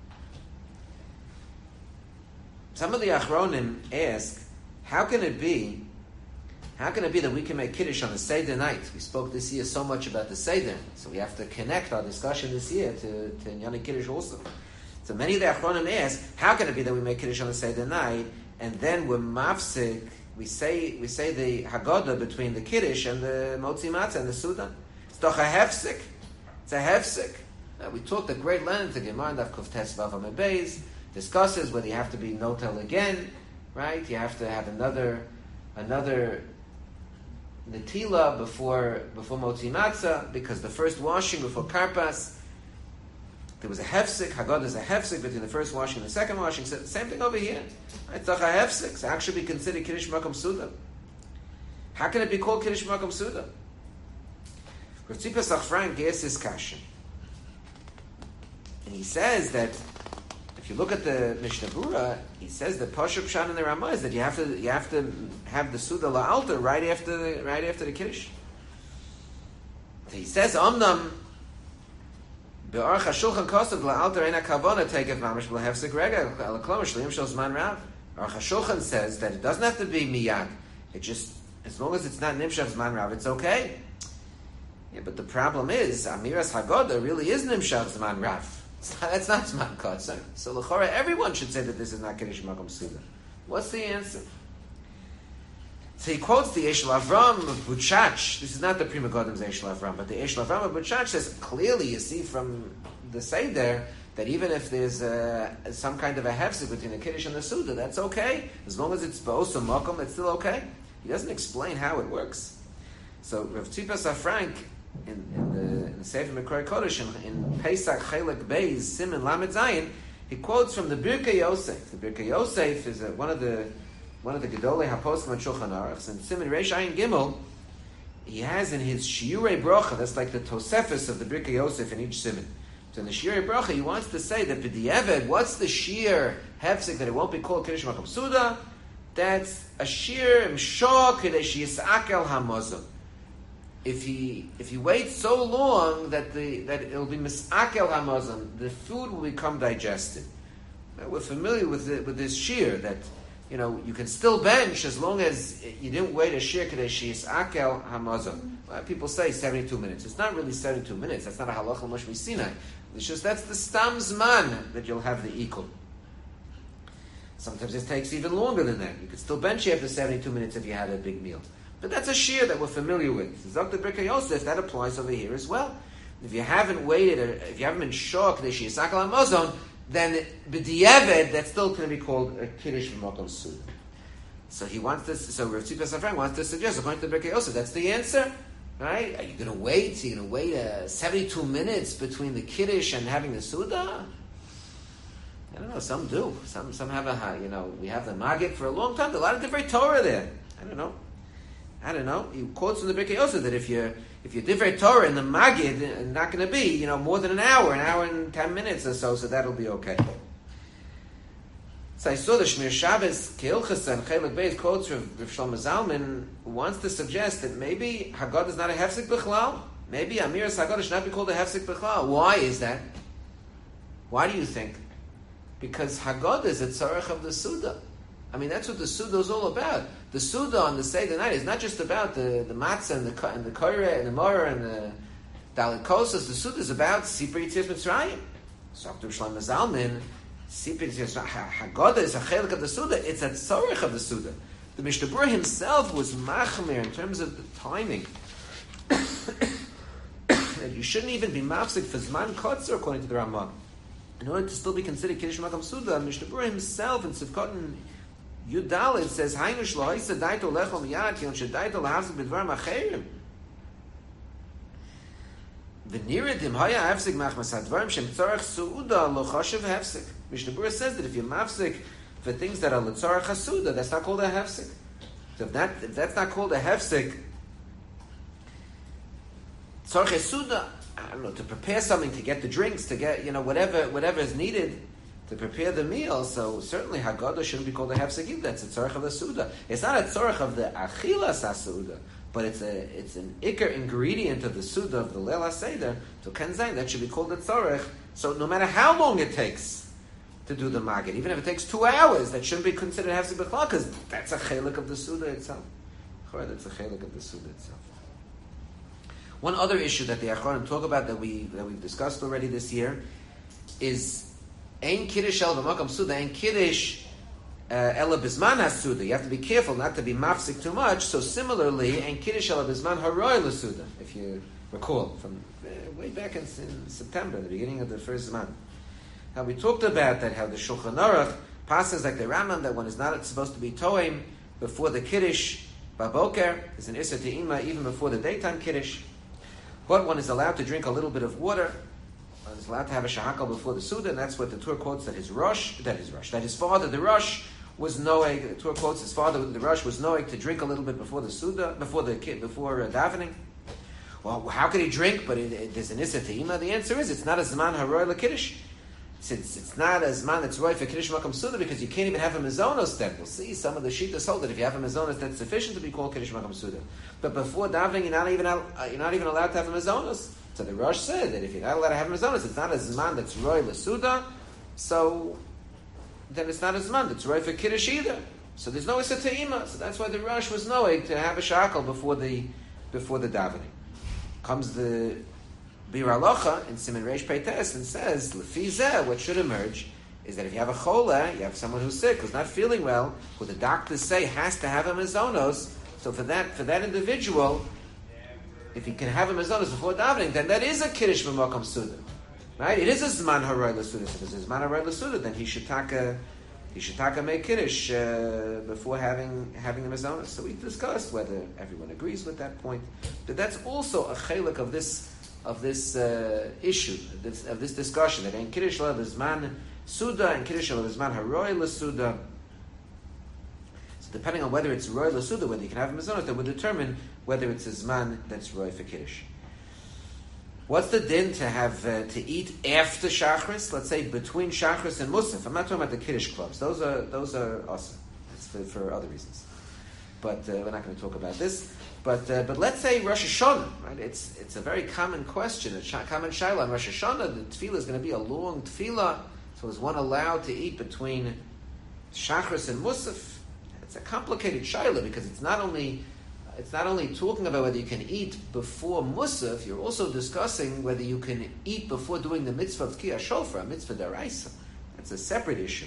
Some of the Achronim ask, how can it be that we can make Kiddush on the Seder night? We spoke this year so much about the Seder, so we have to connect our discussion this year to Inyani Kiddush also. So many of the Achronim ask, how can it be that we make Kiddush on the Seder night, and then we're mafsik, we say the Haggadah between the Kiddush and the Motzi Matzah and the Suda? It's doch a hefsik. It's a hefsik. We talked at great length, the Gemara Daf Kuf Tes Vav Amud Beis discusses whether you have to be notel again, right? You have to have another netila before Motzi Matzah, because the first washing before Karpas, there was a hefsik. Haggadah is a hefsik between the first washing and the second washing. So same thing over here. It's doch a hefsik. It's actually considered Kiddush Makom Suda. How can it be called Kiddush Makom Suda? Rav Tzipah Sachfran gives his kasha, and he says that if you look at the Mishnah Berurah, he says the Pashup Pshat in the Ramah is that you have to have the Suda la'alter right after the Kiddush. So he says Omnam be'Aruch HaShulchan kosav la'alter ein hakavana tekev mamash b'lehefsek rega alaklom shliim shel zman rav. Aruch HaShulchan says that it doesn't have to be miyad. It just, as long as it's not nimshach zman rav, it's okay. Yeah, but the problem is Amiras Haggadah really is nimshach zman rav. That's not Zman Kotzer. So l'chora, everyone should say that this is not Kiddush Makom Suda. What's the answer? So he quotes the Eshel Avram of Buchach. This is not the Prima Godim's Eshel Avram, but the Eshel Avram of Buchach says clearly, you see from the Seder, that even if there's some kind of a hefsek between the Kiddush and the Suda, that's okay. As long as it's Ba'os or Makom, it's still okay. He doesn't explain how it works. So Rav Tzipah Safrank in the Sefer Mikra Kodesh in Pesach Chelek Beis Siman Lamed Zayin, he quotes from the Birkei Yosef. The Birkei Yosef is one of the Gedolei HaPoskim on Shulchan Aruch. And Siman Reish Ayin Gimel, he has in his Shiurei Bracha, that's like the Tosefus of the Birkei Yosef in each Siman. So in the Shiurei Bracha, he wants to say that B'di'eved, what's the Shir Hefzik that it won't be called Kiddush Makom Suda? That's a Shir Mshah Kadesh Yisakel HaMozon. If he waits so long that it'll be misakel hamazon, the food will become digested. We're familiar with this shear that you can still bench as long as you didn't wait a shear kadesh yisakel hamazon. People say 72 minutes. It's not really 72 minutes. That's not a halacha mashmi Sinai. It's just that's the stam zman that you'll have the ikul. Sometimes it takes even longer than that. You could still bench after 72 minutes if you had a big meal. But that's a shear that we're familiar with. Dr. Birkei Yosef, that applies over here as well. If you haven't waited, or if you haven't been shocked, the Shiyasakal HaMozon, then b'di'eved, that's still going to be called a Kiddush B'Makom Suda. So he wants this. So Rav Tzipah Safrank wants to suggest, according to Birkei Yosef, that's the answer, right? Are you going to wait? Are you going to wait 72 minutes between the Kiddush and having the Suda? I don't know. Some do. Some have we have the Magid for a long time. There's a lot of different Torah there. I don't know. He quotes from the Birkei Yosef that if you're different Torah in the Magid, it's not going to be more than an hour and 10 minutes or so that'll be okay. So I saw the Shmir Shabbos Keilchas and Chelek Beis quotes from Rav Shlomo Zalman, who wants to suggest that maybe Haggadah is not a hefsek b'chlal. Maybe Amiras Haggadah should not be called a hefsek b'chlal. Why is that? Why do you think? Because Haggadah is a tzarech of the Suda. I mean, that's what the Suda is all about. The Suda on the Seder night is not just about the matzah and the koireh and the morah and the dalit kosas. The Suda is about Sipur Yetzias Mitzrayim. So Dr. Shlomo Zalman, Sipur Yetzias Haggadah is a chelik of the Suda. It's a tzorech of the Suda. The Mishnah Berurah himself was machmir in terms of the timing. That you shouldn't even be mafsik for zman kotzer according to the Ramah. In order to still be considered Kiddush Makom Suda, Mishnah Berurah himself in Sivkot Yudal, it says, Hainu shloisa daito lechol miyad, kion shedaito lahavzik b'dvar macherim. V'niradim haya hefzik machmas hadvarim shem tzorach su'uda lo choshev hefzik. Mishnah Berurah says that if you're mafzik for things that are l'tzorach hasuda, that's not called a hefzik. So if that's not called a hefzik, tzorach hasuda, I don't know, to prepare something, to get the drinks, to get, whatever is needed to prepare the meal, so certainly Haggadah shouldn't be called a hefsek either. It's a tzorech of the Suda. It's not a tzorech of the Achilas HaSuda, but it's an ikar ingredient of the Suda, of the Leil HaSeder, to Kenzain, that should be called a tzorech. So no matter how long it takes to do the Magid, even if it takes 2 hours, that shouldn't be considered hefsek b'chlal, because that's a chelik of the Suda itself. That's a chelik of the Suda itself. One other issue that the Achronim talk about that we've discussed already this year is Ein Kiddush El B'Makom Suda, Ein Kiddush Ela B'Zman HaSuda. You have to be careful not to be mafsik too much. So similarly, Ein Kiddush Ela B'Zman Haroi L'Suda, if you recall, from way back in September, the beginning of the first Zman. How we talked about that, how the Shulchan Aruch passes like the Rambam, that one is not supposed to be toim before the Kiddush Baboker, is an Issa Te'ima even before the daytime Kiddush. But one is allowed to drink a little bit of water. One is allowed to have a shahakal before the Suda, and that's what the Torah quotes that his father, the Rosh, was noeg. The Torah quotes his father, the Rosh, was noeg to drink a little bit before the Suda, before davening. Well, how could he drink? But there's an Issa Te'ima. The answer is it's not a Zman Haroi L'Kiddush. It's not a Zman that's right for Kiddush Makom Suda, because you can't even have a Mizonos then. We'll see some of the Shittas hold that if you have a Mizonos, that's sufficient to be called Kiddush Makom Suda. But before davening, you're not even allowed to have a Mizonos. So the Rosh said that if you're not allowed to have a Mizonos, it's not a Zman that's Roy L'Suda, so then it's not a Zman that's Roy for Kiddush either. So there's no Issa Te'ima. So that's why the Rosh was knowing to have a Shakal before the davening. Comes the Bir Halacha in Siman Reish Peites and says, Lefi Zeh, what should emerge is that if you have a chola, you have someone who's sick, who's not feeling well, who the doctors say has to have a Mizonos, so for that individual, if he can have a Mizonos before davening, then that is a Kiddush B'Makom Suda. Right? It is a Zman Haroi L'Suda. If it's a Zman Haroi L'Suda, then he should he should taka make kiddush before having the mazonos. So we discussed whether everyone agrees with that point, but that's also a chelik of this issue, of this discussion, that in kiddush lo b'zman suda and kiddush lo b'zman haroi l'suda. So depending on whether it's roy l'suda, whether you can have a mazonos, that would determine whether it's a zman that's roy for kiddush. What's the din to have to eat after Shachris? Let's say between Shachris and Musaf. I'm not talking about the Kiddush clubs. Those are awesome. That's for other reasons. But we're not going to talk about this. But let's say Rosh Hashanah, right? It's a very common question, a common shaila on Rosh Hashanah. The tefillah is going to be a long tefillah. So is one allowed to eat between Shachris and Musaf? It's a complicated shaila because it's not only talking about whether you can eat before Musaf, you're also discussing whether you can eat before doing the mitzvah of Tkiyah Shofar, mitzvah daraisa. That's a separate issue.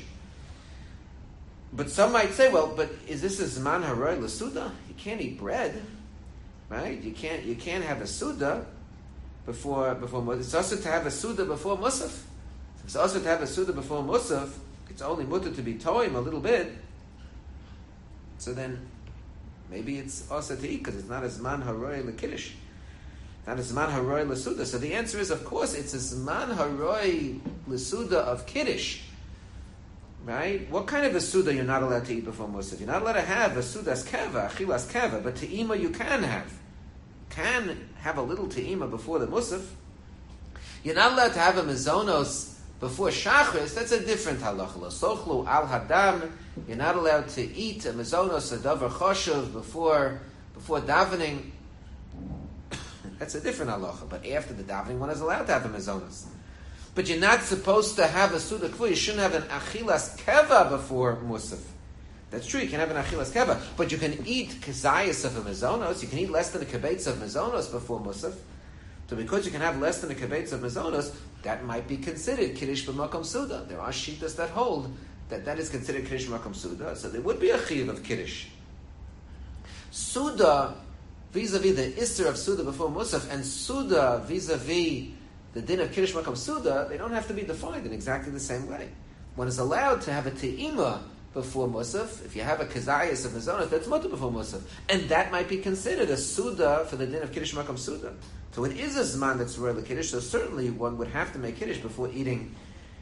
But some might say, well, but is this a Zman Haroi L'Suda? You can't eat bread, right? You can't have a Suda before Musaf. It's also to have a Suda before Musaf. It's also to have a Suda before Musaf. It's only mutter to be toim a little bit. So then, maybe it's also to eat because it's not a Zman Haroi L'Kiddush. Not a Zman Haroi L'Suda. So the answer is, of course, it's a Zman Haroi L'Suda of Kiddush. Right? What kind of a Suda you're not allowed to eat before Musaf? You're not allowed to have a Sudas Keva, Achilas Keva, but Te'ima you can have. Can have a little Te'ima before the Musaf. You're not allowed to have a Mazonos before Shachris. That's a different halacha. L'sochlu al hadam. You're not allowed to eat a mazonos, a davar choshev before davening. That's a different halacha. But after the davening, one is allowed to have a mazonos. But you're not supposed to have a suda kvu. You shouldn't have an achilas keva before musaf. That's true. You can have an achilas keva, but you can eat kazayas of a mazonos. You can eat less than a kibetz of mazonos before musaf. So because you can have less than a kibetz of mazonos, that might be considered kiddush b'makom suda. There are shittas that hold that is considered Kiddush Makom Suda, so there would be a chiyuv of Kiddush. Suda, vis-a-vis the Isser of Suda before Musaf, and Suda, vis-a-vis the din of Kiddush Makom Suda, they don't have to be defined in exactly the same way. One is allowed to have a Te'ima before Musaf. If you have a Kazayas of Mazonos, that's mutter before Musaf. And that might be considered a Suda for the din of Kiddush Makom Suda. So it is a Zman that's royal Kiddush, so certainly one would have to make Kiddush before eating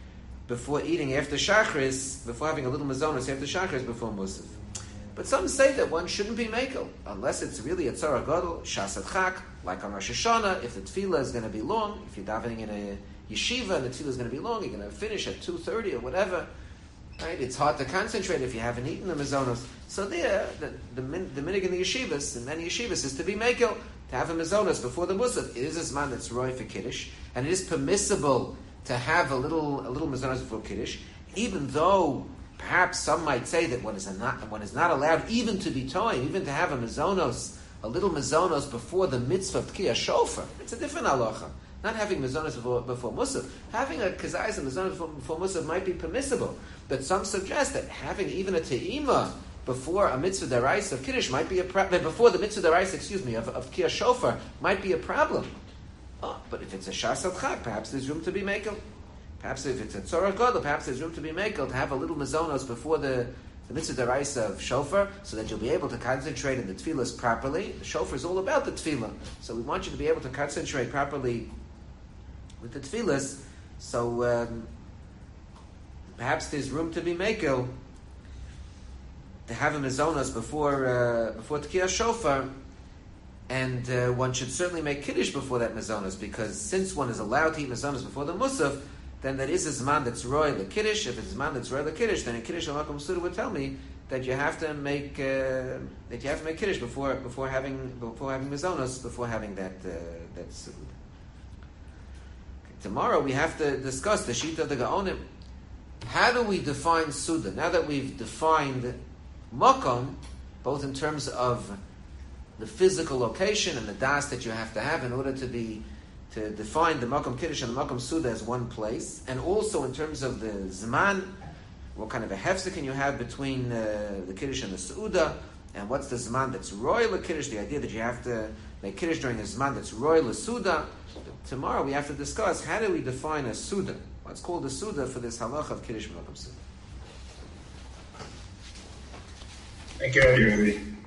after Shachris, before having a little mazonos after Shachris, before Musaf. But some say that one shouldn't be mekel, unless it's really a tzara gadol, shasat chak, like on Rosh Hashanah, if the tefillah is going to be long, if you're davening in a yeshiva and the tefillah is going to be long, you're going to finish at 2:30 or whatever, right? It's hard to concentrate if you haven't eaten the mazonos. So there, the minig in the yeshivas, in many yeshivas, is to be mekel, to have a mazonos before the Musaf. It is a zman that's roy for Kiddush, and it is permissible to have a little mazonos before Kiddush, even though perhaps some might say that one is not allowed even to be toying, even to have a little mazonos before the mitzvah of Tkiyah Shofar. It's a different halacha. Not having mazonos before Musaf. Having a kazayas and mazonos before Musaf might be permissible, but some suggest that having even a te'ima before a mitzvah daraisa of Kiddush might be before the mitzvah daraisa, of Tkiyah Shofar might be a problem. Oh, but if it's a shasat chak, perhaps there's room to be mekel. Perhaps if it's a tzorah gadol, perhaps there's room to be mekel, to have a little mazonos before the mitzvah daraisa of shofar, so that you'll be able to concentrate in the tefillas properly. The shofar is all about the tefillah, so we want you to be able to concentrate properly with the tefillas. So perhaps there's room to be mekel, to have a mazonos before tkiyah shofar. And one should certainly make kiddush before that mazonos, because since one is allowed to eat mazonos before the musaf, then that is a zman that's roy the kiddush. If it's a zman that's roy the kiddush, then a kiddush al-makom suda would tell me that you have to make kiddush before having mazonos, before having that suda. Tomorrow we have to discuss the shita of the Gaonim. How do we define suda? Now that we've defined makom, both in terms of the physical location and the das that you have to have in order to define the makom kiddush and the makom suda as one place, and also in terms of the zman, what kind of a hefzer can you have between the kiddush and the suda, and what's the zman that's royal kiddush? The idea that you have to make kiddush during a zman that's royal suda. Tomorrow we have to discuss how do we define a suda? What's called a suda for this halacha of kiddush and makom suda. Thank you. Thank you, Rabbi.